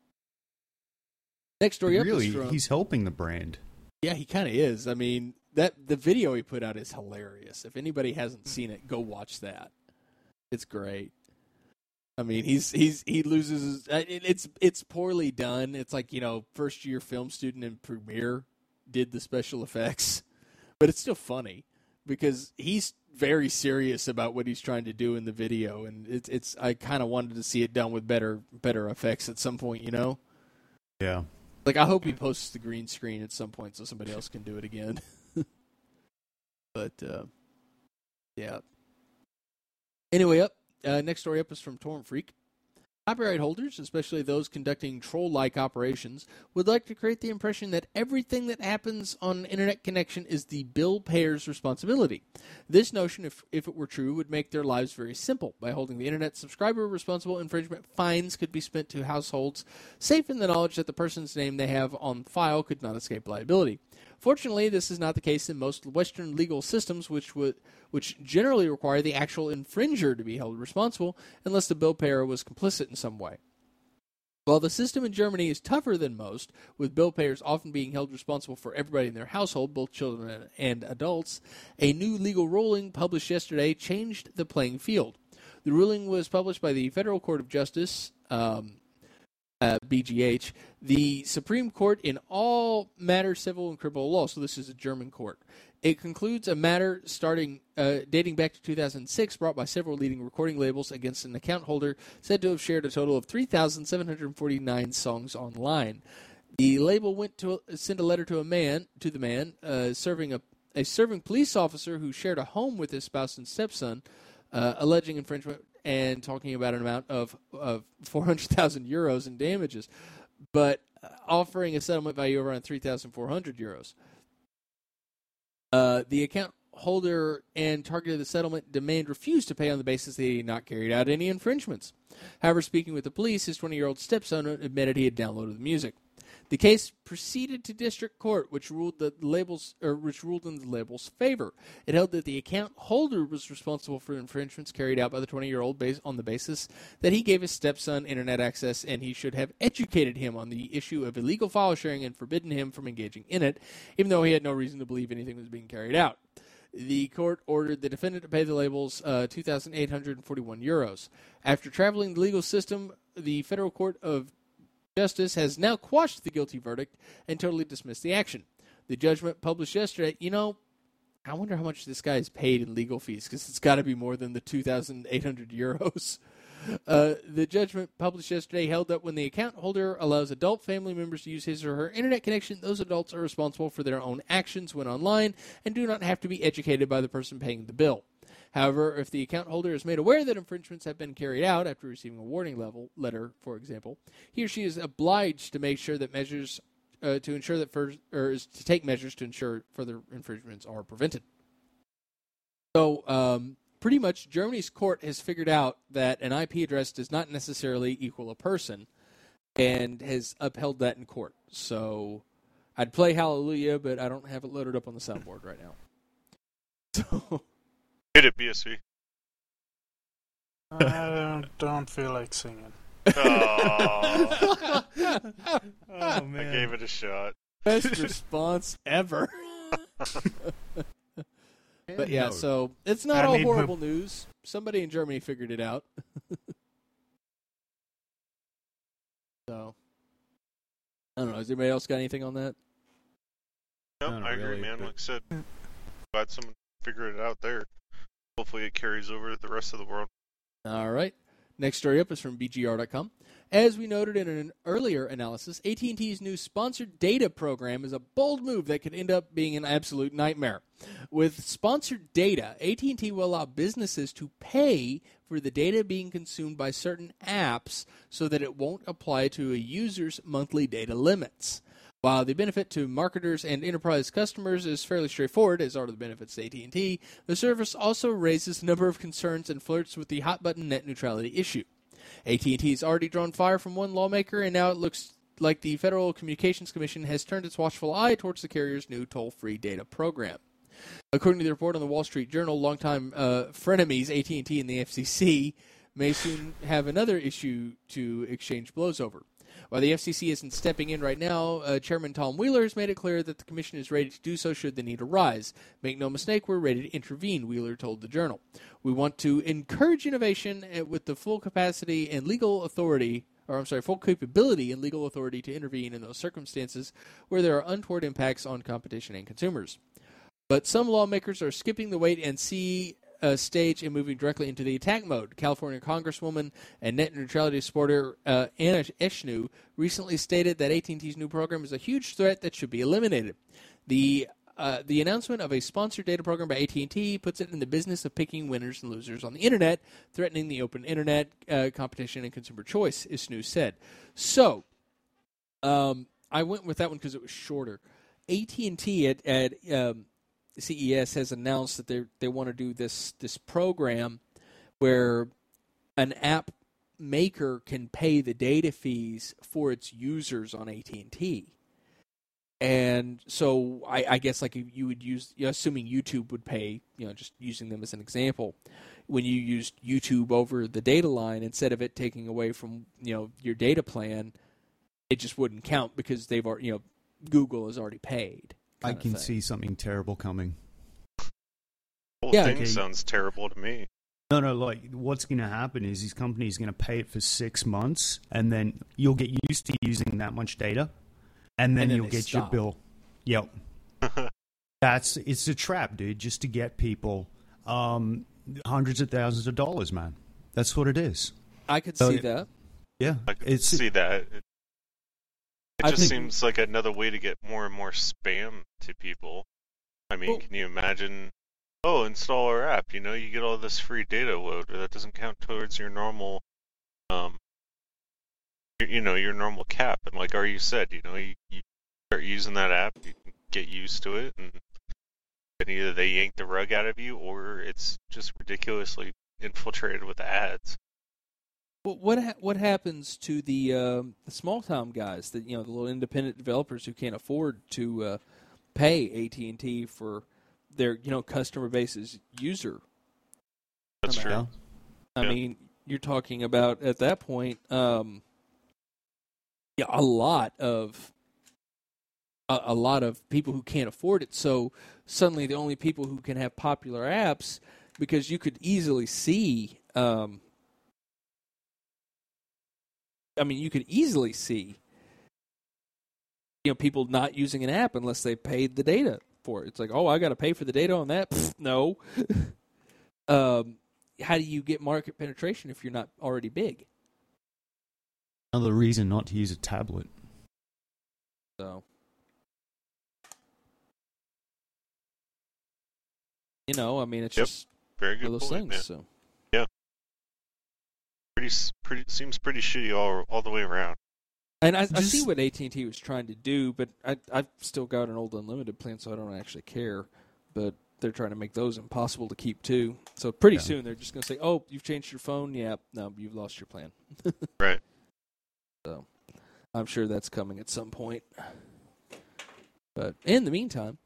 next story up Really, is from... he's helping the brand. Yeah, he kind of is. I mean, the video he put out is hilarious. If anybody hasn't seen it, go watch that. It's great. I mean, he loses his, it's poorly done. It's like, first year film student in Premiere did the special effects, but it's still funny because he's very serious about what he's trying to do in the video, and it's I kind of wanted to see it done with better effects at some point, Yeah. Like, I hope he posts the green screen at some point so somebody else can do it again. But, yeah. Anyway, next story up is from Torrent Freak. Copyright holders, especially those conducting troll-like operations, would like to create the impression that everything that happens on an internet connection is the bill payer's responsibility. This notion, if it were true, would make their lives very simple. By holding the internet subscriber responsible, infringement fines could be spent to households safe in the knowledge that the person's name they have on file could not escape liability. Fortunately, this is not the case in most Western legal systems, which generally require the actual infringer to be held responsible unless the bill payer was complicit in some way. While the system in Germany is tougher than most, with bill payers often being held responsible for everybody in their household, both children and adults, a new legal ruling published yesterday changed the playing field. The ruling was published by the Federal Court of Justice, BGH, the Supreme Court in all matters civil and criminal law. So this is a German court. It concludes a matter dating back to 2006, brought by several leading recording labels against an account holder said to have shared a total of 3,749 songs online. The label went to send a letter to the man serving police officer who shared a home with his spouse and stepson, alleging infringement and talking about an amount of 400,000 euros in damages, but offering a settlement value of around 3,400 euros. The account holder and target of the settlement demand refused to pay on the basis that he had not carried out any infringements. However, speaking with the police, his 20-year-old stepson admitted he had downloaded the music. The case proceeded to district court, which ruled in the label's favor. It held that the account holder was responsible for infringements carried out by the 20-year-old on the basis that he gave his stepson internet access, and he should have educated him on the issue of illegal file sharing and forbidden him from engaging in it, even though he had no reason to believe anything was being carried out. The court ordered the defendant to pay the labels 2,841 euros. After traveling the legal system, the Federal Court of Justice has now quashed the guilty verdict and totally dismissed the action. The judgment published yesterday, I wonder how much this guy is paid in legal fees, because it's got to be more than the 2,800 euros. The judgment published yesterday held that when the account holder allows adult family members to use his or her internet connection, those adults are responsible for their own actions when online and do not have to be educated by the person paying the bill. However, if the account holder is made aware that infringements have been carried out after receiving a warning letter, for example, he or she is obliged to make sure that to take measures to ensure further infringements are prevented. So, pretty much, Germany's court has figured out that an IP address does not necessarily equal a person, and has upheld that in court. So, I'd play Hallelujah, but I don't have it loaded up on the soundboard right now. So. Hit it, BSV. I don't feel like singing. Oh, man. I gave it a shot. Best response ever. But yeah, so it's not all horrible news. Somebody in Germany figured it out. So, I don't know. Has anybody else got anything on that? No, I agree, man. Like I said, glad someone figured it out there. Hopefully it carries over to the rest of the world. All right. Next story up is from BGR.com. As we noted in an earlier analysis, AT&T's new sponsored data program is a bold move that could end up being an absolute nightmare. With sponsored data, AT&T will allow businesses to pay for the data being consumed by certain apps so that it won't apply to a user's monthly data limits. While the benefit to marketers and enterprise customers is fairly straightforward, as are the benefits to AT&T, the service also raises a number of concerns and flirts with the hot-button net neutrality issue. AT&T has already drawn fire from one lawmaker, and now it looks like the Federal Communications Commission has turned its watchful eye towards the carrier's new toll-free data program. According to the report on the Wall Street Journal, longtime frenemies AT&T and the FCC may soon have another issue to exchange blows over. While the FCC isn't stepping in right now, Chairman Tom Wheeler has made it clear that the Commission is ready to do so should the need arise. Make no mistake, we're ready to intervene, Wheeler told the Journal. We want to encourage innovation with the full capacity and full capability and legal authority to intervene in those circumstances where there are untoward impacts on competition and consumers. But some lawmakers are skipping the wait-and-see stage and moving directly into the attack mode. California Congresswoman and net neutrality supporter Anna Eshnu recently stated that AT&T's new program is a huge threat that should be eliminated. The the announcement of a sponsored data program by AT&T puts it in the business of picking winners and losers on the internet, threatening the open internet, competition, and consumer choice, as Snooze said. So, I went with that one because it was shorter. AT&T at CES has announced that they want to do this program where an app maker can pay the data fees for its users on AT&T. And so I guess like you would use, assuming YouTube would pay, just using them as an example, when you used YouTube over the data line, instead of it taking away from, your data plan, it just wouldn't count because they've already, Google has already paid. I can see something terrible coming. The whole thing sounds terrible to me. No, like what's going to happen is these companies are going to pay it for 6 months, and then you'll get used to using that much data, and then you'll get your bill. Yep. It's a trap, dude, just to get people hundreds of thousands of dollars, man. That's what it is. I could see that. Yeah. I could see that. It just seems like another way to get more and more spam to people. I mean, can you imagine, install our app, you get all this free data load, or that doesn't count towards your normal, your normal cap. And like Aryu said, you start using that app, you can get used to it, and either they yank the rug out of you, or it's just ridiculously infiltrated with ads. Well, what happens to the small town guys, the little independent developers who can't afford to pay AT&T for their customer base's user? That's true. I mean, you're talking about at that point, a lot of people who can't afford it. So suddenly, the only people who can have popular apps, because you could easily see. You could easily see, people not using an app unless they paid the data for it. It's like, I got to pay for the data on that? Pfft, no. How do you get market penetration if you're not already big? Another reason not to use a tablet. So, it's just very good one of those point, things. man. So. Yeah. Seems pretty shitty all the way around. And I see what AT&T was trying to do, but I've still got an old unlimited plan, so I don't actually care. But they're trying to make those impossible to keep, too. So pretty soon they're just going to say, you've changed your phone? Yeah, no, you've lost your plan. Right. So I'm sure that's coming at some point. But in the meantime,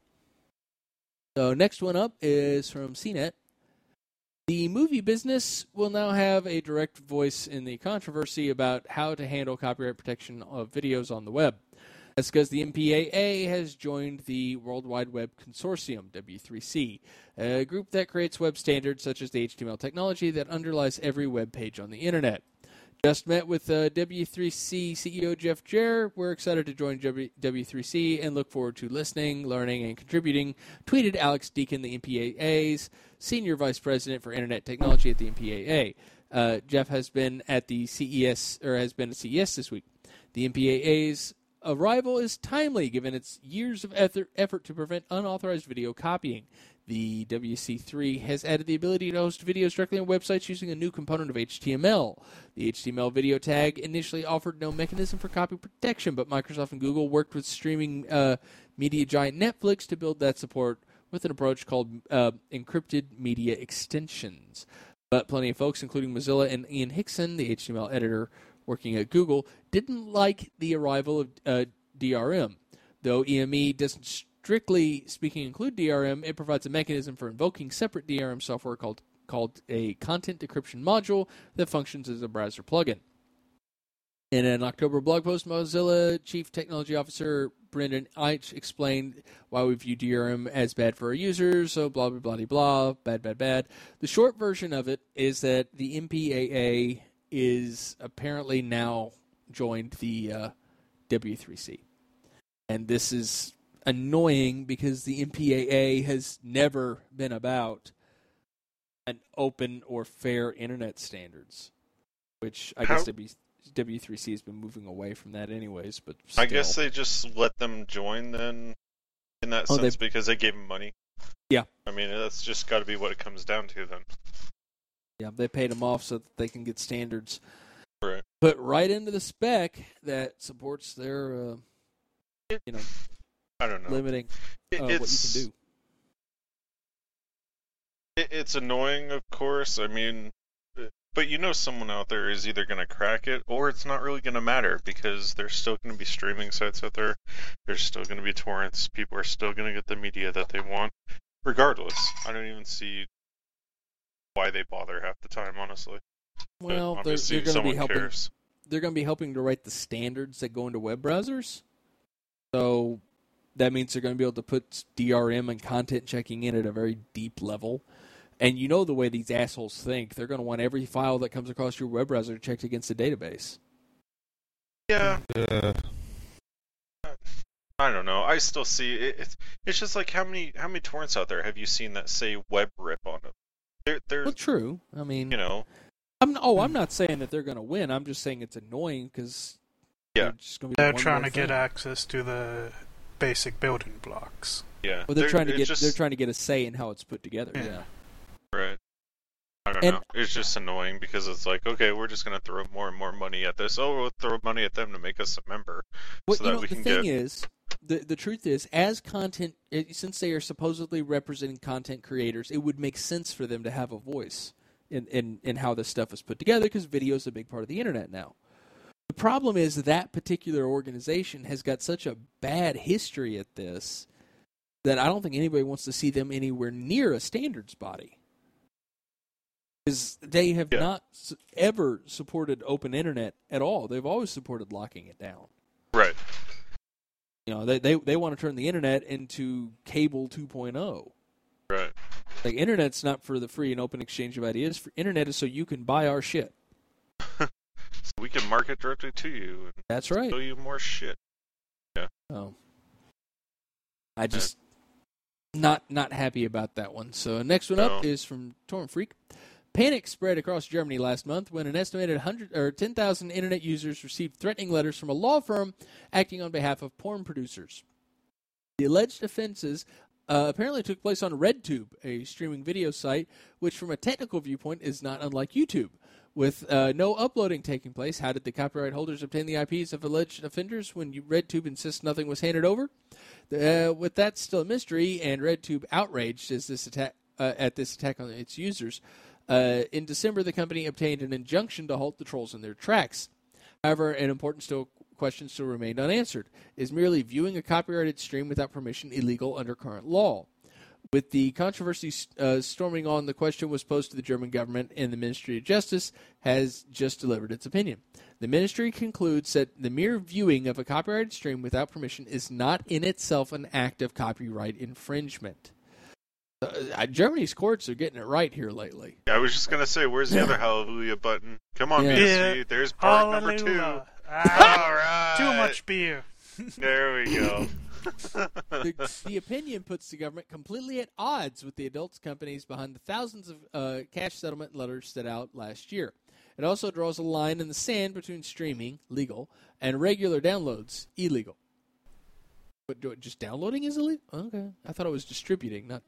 so next one up is from CNET. The movie business will now have a direct voice in the controversy about how to handle copyright protection of videos on the web. That's because the MPAA has joined the World Wide Web Consortium, W3C, a group that creates web standards such as the HTML technology that underlies every web page on the internet. Just met with W3C CEO Jeff Jarrett. We're excited to join W3C and look forward to listening, learning, and contributing, tweeted Alex Deakin, the MPAA's Senior Vice President for Internet Technology at the MPAA. Jeff has been at the CES this week. The MPAA's arrival is timely given its years of effort to prevent unauthorized video copying. The WC3 has added the ability to host videos directly on websites using a new component of HTML. The HTML video tag initially offered no mechanism for copy protection, but Microsoft and Google worked with streaming media giant Netflix to build that support with an approach called encrypted media extensions. But plenty of folks, including Mozilla and Ian Hickson, the HTML editor working at Google, didn't like the arrival of DRM. Though EME doesn't strictly speaking include DRM, it provides a mechanism for invoking separate DRM software called a content decryption module that functions as a browser plugin. In an October blog post, Mozilla Chief Technology Officer Brendan Eich explained why we view DRM as bad for our users, so blah, blah, blah, blah, bad. The short version of it is that the MPAA is apparently now joined the W3C. And this is annoying because the MPAA has never been about an open or fair internet standards, which I guess W3C has been moving away from that anyways. But still. I guess they just let them join then In that sense, because they gave him money. Yeah. I mean, that's just got to be what it comes down to then. Yeah, they paid him off so that they can get standards. Right. Put right into the spec that supports their, I don't know. limiting what you can do. It's annoying, of course. I mean, but someone out there is either going to crack it or it's not really going to matter because there's still going to be streaming sites out there. There's still going to be torrents. People are still going to get the media that they want. Regardless, I don't even see why they bother half the time, honestly. Well, they're going to be helping. Cares. They're going to be helping to write the standards that go into web browsers. So that means they're going to be able to put DRM and content checking in at a very deep level. And you know the way these assholes think. They're going to want every file that comes across your web browser checked against a database. Yeah. I don't know. I still see it. It's just like how many torrents out there have you seen that say web rip on them? Well, true. I mean, I'm not saying that they're going to win. I'm just saying it's annoying because they're trying to get access to the basic building blocks. Yeah. Well, they're trying to get a say in how it's put together. Yeah. Right. I don't know. It's just annoying because it's like, okay, we're just going to throw more and more money at this. Oh, we'll throw money at them to make us a member. The truth is, as content, since they are supposedly representing content creators, it would make sense for them to have a voice in how this stuff is put together because video is a big part of the internet now. The problem is that particular organization has got such a bad history at this that I don't think anybody wants to see them anywhere near a standards body. Because they have not ever supported open internet at all. They've always supported locking it down. Right. They want to turn the internet into cable 2.0. Right. Like, internet's not for the free and open exchange of ideas. Internet is so you can buy our shit. So we can market directly to you. And that's right. Sell you more shit. Yeah. Oh. I just not happy about that one. So next one up is from Torrent Freak. Panic spread across Germany last month when an estimated 10,000 internet users received threatening letters from a law firm acting on behalf of porn producers. The alleged offenses apparently took place on RedTube, a streaming video site, which from a technical viewpoint is not unlike YouTube. With no uploading taking place, how did the copyright holders obtain the IPs of alleged offenders when RedTube insists nothing was handed over? With that still a mystery, and RedTube outraged at this attack on its users, in December, the company obtained an injunction to halt the trolls in their tracks. However, an important question still remained unanswered. Is merely viewing a copyrighted stream without permission illegal under current law? With the controversy storming on, the question was posed to the German government, and the Ministry of Justice has just delivered its opinion. The ministry concludes that the mere viewing of a copyrighted stream without permission is not in itself an act of copyright infringement. Germany's courts are getting it right here lately. I was just going to say, where's the other hallelujah button? Come on, BSC. There's part number 2. All right. Too much beer. There we go. The opinion puts the government completely at odds with the adults companies behind the thousands of cash settlement letters set out last year. It also draws a line in the sand between streaming, legal, and regular downloads, illegal. But just downloading is illegal? Okay. I thought it was distributing, not...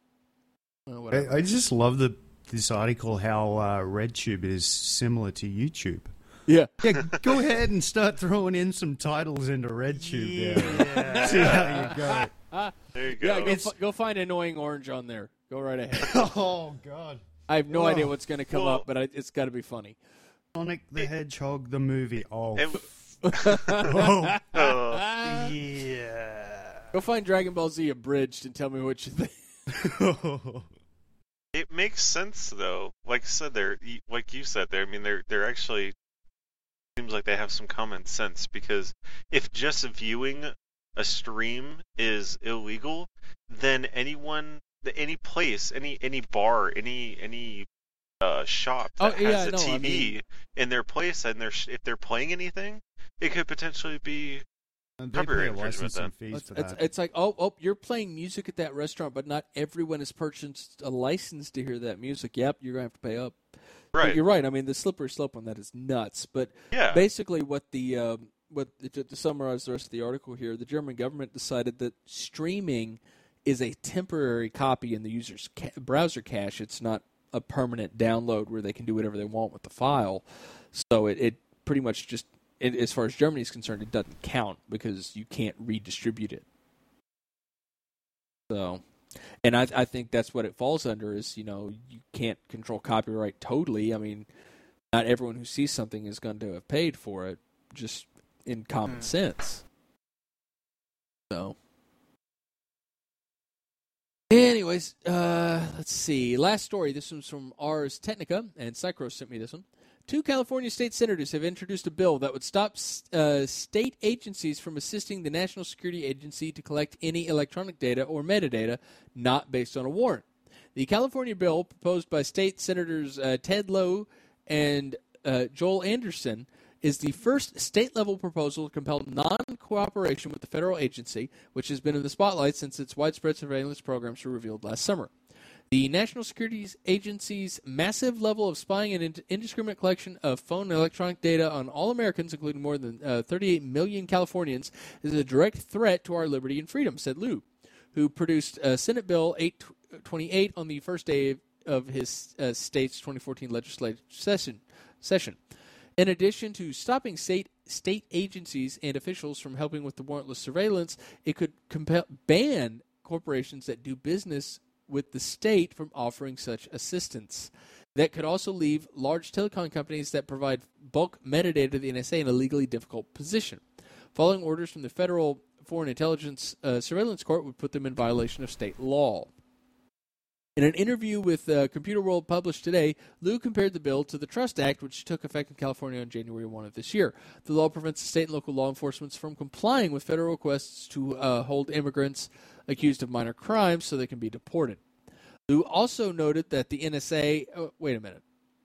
I just love this article how RedTube is similar to YouTube. Yeah. Go ahead and start throwing in some titles into RedTube. Yeah. See how you go. There you go. Yeah, go find Annoying Orange on there. Go right ahead. Oh, God. I have no idea what's going to come up, but it's got to be funny. Sonic the Hedgehog, the movie. Yeah. Go find Dragon Ball Z Abridged and tell me what you think. It makes sense though. Like you said, I mean, they're actually seems like they have some common sense because if just viewing a stream is illegal, then any place, any bar, any shop that has a TV in their place and if they're playing anything, it could potentially be copyright infringement. It's like, you're playing music at that restaurant, but not everyone has purchased a license to hear that music. Yep, you're going to have to pay up. Right. But you're right. I mean, the slippery slope on that is nuts. But basically to summarize the rest of the article here, the German government decided that streaming is a temporary copy in the user's browser cache. It's not a permanent download where they can do whatever they want with the file. So it pretty much just, as far as Germany is concerned, it doesn't count because you can't redistribute it. So, and I think that's what it falls under is, you can't control copyright totally. I mean, not everyone who sees something is going to have paid for it, just in common sense. So, anyways, let's see. Last story. This one's from Ars Technica, and Cycros sent me this one. 2 California state senators have introduced a bill that would stop state agencies from assisting the National Security Agency to collect any electronic data or metadata not based on a warrant. The California bill, proposed by state senators Ted Lowe and Joel Anderson, is the first state-level proposal to compel non-cooperation with the federal agency, which has been in the spotlight since its widespread surveillance programs were revealed last summer. The National Security Agency's massive level of spying and indiscriminate collection of phone and electronic data on all Americans, including more than 38 million Californians, is a direct threat to our liberty and freedom, said Liu, who produced Senate Bill 828 on the first day of his state's 2014 legislative session. In addition to stopping state agencies and officials from helping with the warrantless surveillance, it could ban corporations that do business with the state from offering such assistance. That could also leave large telecom companies that provide bulk metadata to the NSA in a legally difficult position. Following orders from the Federal Foreign Intelligence Surveillance Court would put them in violation of state law. In an interview with Computer World published today, Liu compared the bill to the Trust Act, which took effect in California on January 1 of this year. The law prevents state and local law enforcement from complying with federal requests to hold immigrants accused of minor crimes so they can be deported. Liu also noted that the NSA... Oh, wait a minute.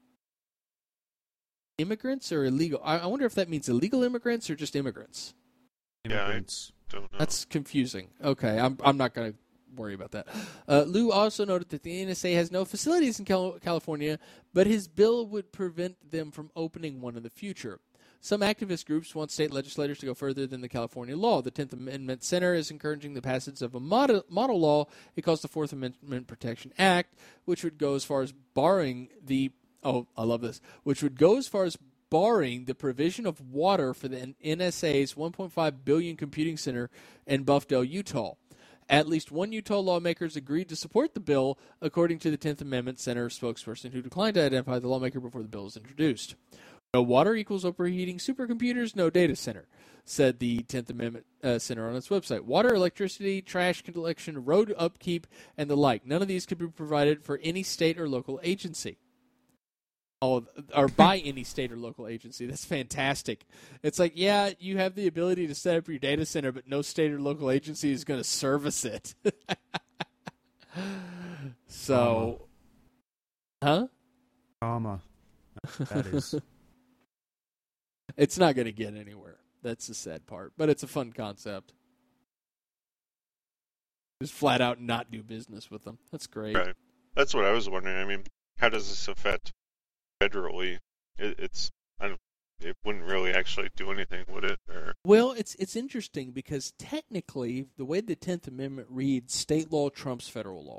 Immigrants or illegal? I wonder if that means illegal immigrants or just immigrants. Immigrants. Yeah, I don't know. That's confusing. Okay, I'm not going to worry about that. Liu also noted that the NSA has no facilities in California, but his bill would prevent them from opening one in the future. Some activist groups want state legislators to go further than the California law. The 10th Amendment Center is encouraging the passage of a model law it calls the Fourth Amendment Protection Act, which would go as far as barring the... Oh, I love this. Which would go as far as barring the provision of water for the NSA's $1.5 billion computing center in Bluffdale, Utah. At least one Utah lawmaker has agreed to support the bill, according to the 10th Amendment Center spokesperson who declined to identify the lawmaker before the bill was introduced. No water equals overheating supercomputers, no data center, said the 10th Amendment Center on its website. Water, electricity, trash collection, road upkeep, and the like. None of these could be provided for any state or local agency. Or by any state or local agency. That's fantastic. It's like, yeah, you have the ability to set up your data center, but no state or local agency is going to service it. So, huh? Karma. That is. It's not going to get anywhere. That's the sad part. But it's a fun concept. Just flat out not do business with them. That's great. Right. That's what I was wondering. I mean, how does this affect federally? It wouldn't really actually do anything, would it? Or... Well, it's interesting because technically, the way the 10th Amendment reads, state law trumps federal law.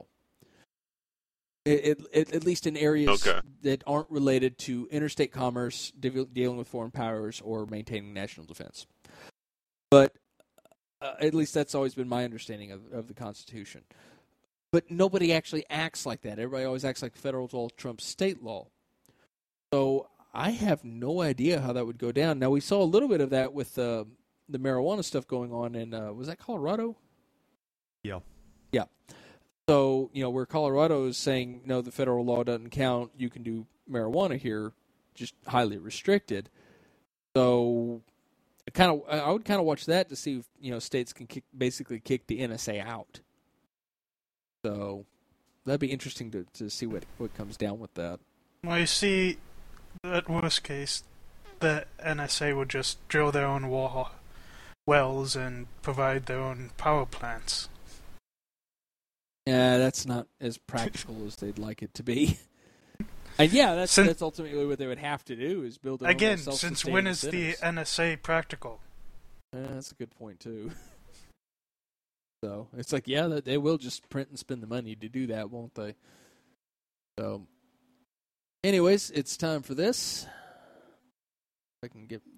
At least in areas that aren't related to interstate commerce, dealing with foreign powers, or maintaining national defense. But at least that's always been my understanding of the Constitution. But nobody actually acts like that. Everybody always acts like federal law trumps state law. So I have no idea how that would go down. Now, we saw a little bit of that with the marijuana stuff going on in, was that Colorado? Yeah. Yeah. So, where Colorado is saying, no, the federal law doesn't count, you can do marijuana here, just highly restricted. So, I would kind of watch that to see if, states can basically kick the NSA out. So, that'd be interesting to see what comes down with that. Well, you see, at worst case, the NSA would just drill their own wells and provide their own power plants. Yeah, that's not as practical as they'd like it to be. And yeah, that's ultimately what they would have to do is build their again. own self-sustaining Since when is centers. the NSA practical? That's a good point too. So it's like, yeah, they will just print and spend the money to do that, won't they? So, anyways, it's time for this. If I can get.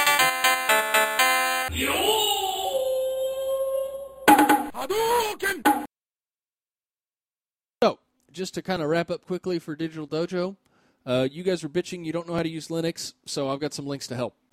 So, just to kind of wrap up quickly for Digital Dojo, you guys are bitching you don't know how to use Linux, so I've got some links to help.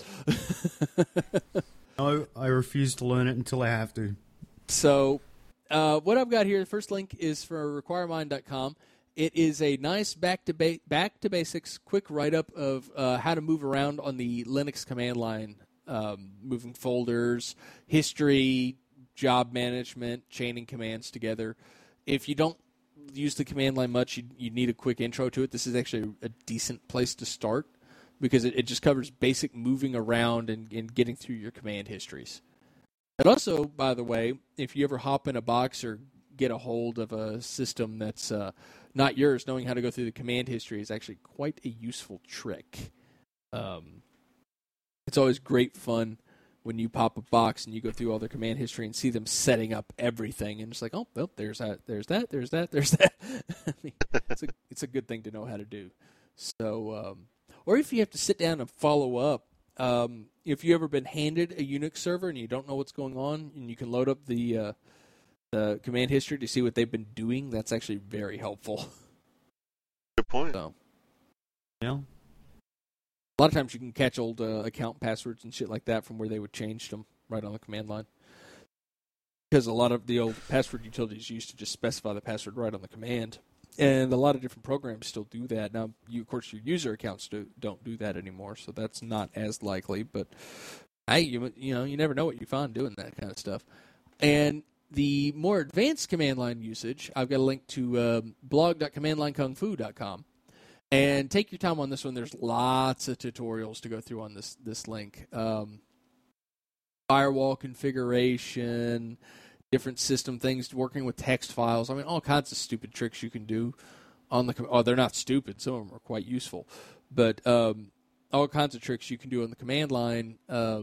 No, I refuse to learn it until I have to. So, what I've got here, the first link is for requiremind.com. It is a nice back to basics, quick write-up of how to move around on the Linux command line, moving folders, history, job management, chaining commands together. If you don't use the command line much, you need a quick intro to it. This is actually a decent place to start because it just covers basic moving around and getting through your command histories. And also, by the way, if you ever hop in a box or get a hold of a system that's not yours, knowing how to go through the command history is actually quite a useful trick. It's always great fun when you pop a box and you go through all their command history and see them setting up everything, and it's like, oh, well, there's that. I mean, it's a good thing to know how to do. So, or if you have to sit down and follow up, if you've ever been handed a Unix server and you don't know what's going on, and you can load up the command history to see what they've been doing, that's actually very helpful. Good point. So, Yeah. a lot of times you can catch old account passwords and shit like that from where they would change them right on the command line. Because a lot of the old password utilities used to just specify the password right on the command. And a lot of different programs still do that. Now, of course, your user accounts don't do that anymore, so that's not as likely. But, hey, you never know what you find doing that kind of stuff. And the more advanced command line usage, I've got a link to blog.commandlinekungfu.com. And take your time on this one. There's lots of tutorials to go through on this link. Firewall configuration, different system things, working with text files. I mean, all kinds of stupid tricks you can do on the. Oh, they're not stupid. Some of them are quite useful, but all kinds of tricks you can do on the command line.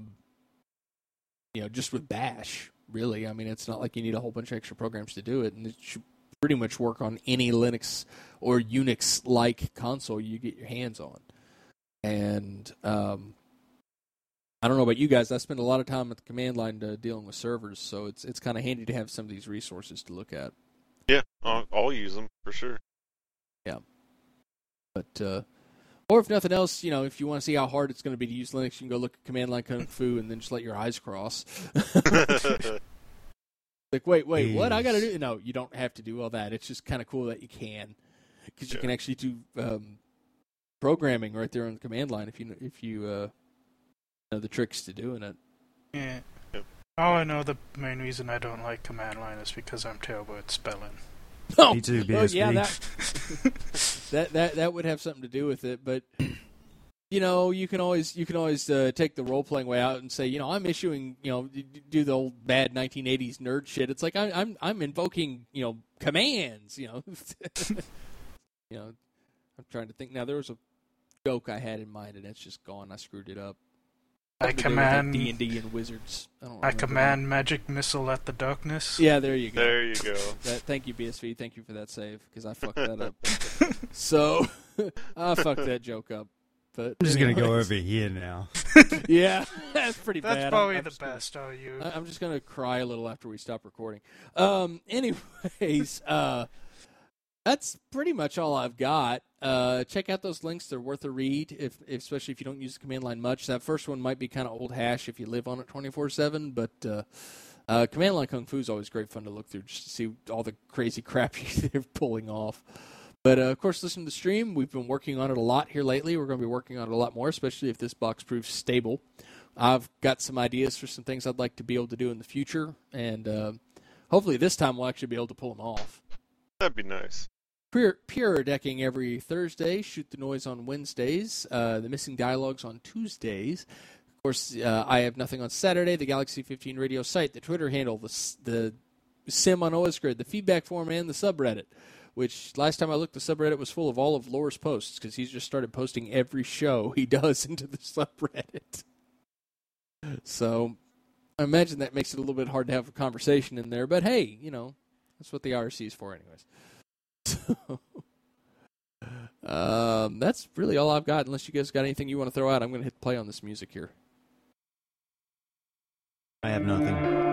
Just with Bash. Really, I mean, it's not like you need a whole bunch of extra programs to do it, and it should pretty much work on any Linux or Unix-like console you get your hands on. And I don't know about you guys, I spend a lot of time at the command line dealing with servers, so it's kind of handy to have some of these resources to look at. Yeah, I'll use them for sure. Yeah. But, or if nothing else, if you want to see how hard it's going to be to use Linux, you can go look at Command Line Kung Fu and then just let your eyes cross. Like, wait, what? I got to do? No, you don't have to do all that. It's just kind of cool that you can, because you can actually do programming right there on the command line if you know the tricks to doing it. Yeah. Yep. Oh, I know the main reason I don't like command line is because I'm terrible at spelling. Oh, Me too, BSB. Yeah, that would have something to do with it, but you can always take the role playing way out and say, I'm issuing, do the old bad 1980s nerd shit. It's like I'm invoking, commands, I'm trying to think now. There was a joke I had in mind and it's just gone. I screwed it up. I command D&D and wizards. I command magic missile at the darkness. Yeah, there you go. There you go. Thank you, BSV. Thank you for that save because I fucked that up. So I fucked that joke up. But I'm just going to go over here now. Yeah, that's pretty bad. That's probably the best, are you? I'm just going to cry a little after we stop recording. Anyways, that's pretty much all I've got. Check out those links. They're worth a read, especially if you don't use the command line much. That first one might be kind of old hash if you live on it 24/7, but command line Kung Fu is always great fun to look through just to see all the crazy crap they're pulling off. But, of course, listen to the stream. We've been working on it a lot here lately. We're going to be working on it a lot more, especially if this box proves stable. I've got some ideas for some things I'd like to be able to do in the future, and hopefully this time we'll actually be able to pull them off. That'd be nice. Pure Decking every Thursday, Shoot the Noise on Wednesdays, the Missing Dialogues on Tuesdays. Of course, I Have Nothing on Saturday, the Galaxy 15 radio site, the Twitter handle, the sim on OSGrid, the feedback forum, and the subreddit. Which, last time I looked, the subreddit was full of all of Lore's posts, because he's just started posting every show he does into the subreddit. So, I imagine that makes it a little bit hard to have a conversation in there, but hey, that's what the IRC is for anyways. So, that's really all I've got, unless you guys got anything you want to throw out. I'm going to hit play on this music here. I have nothing.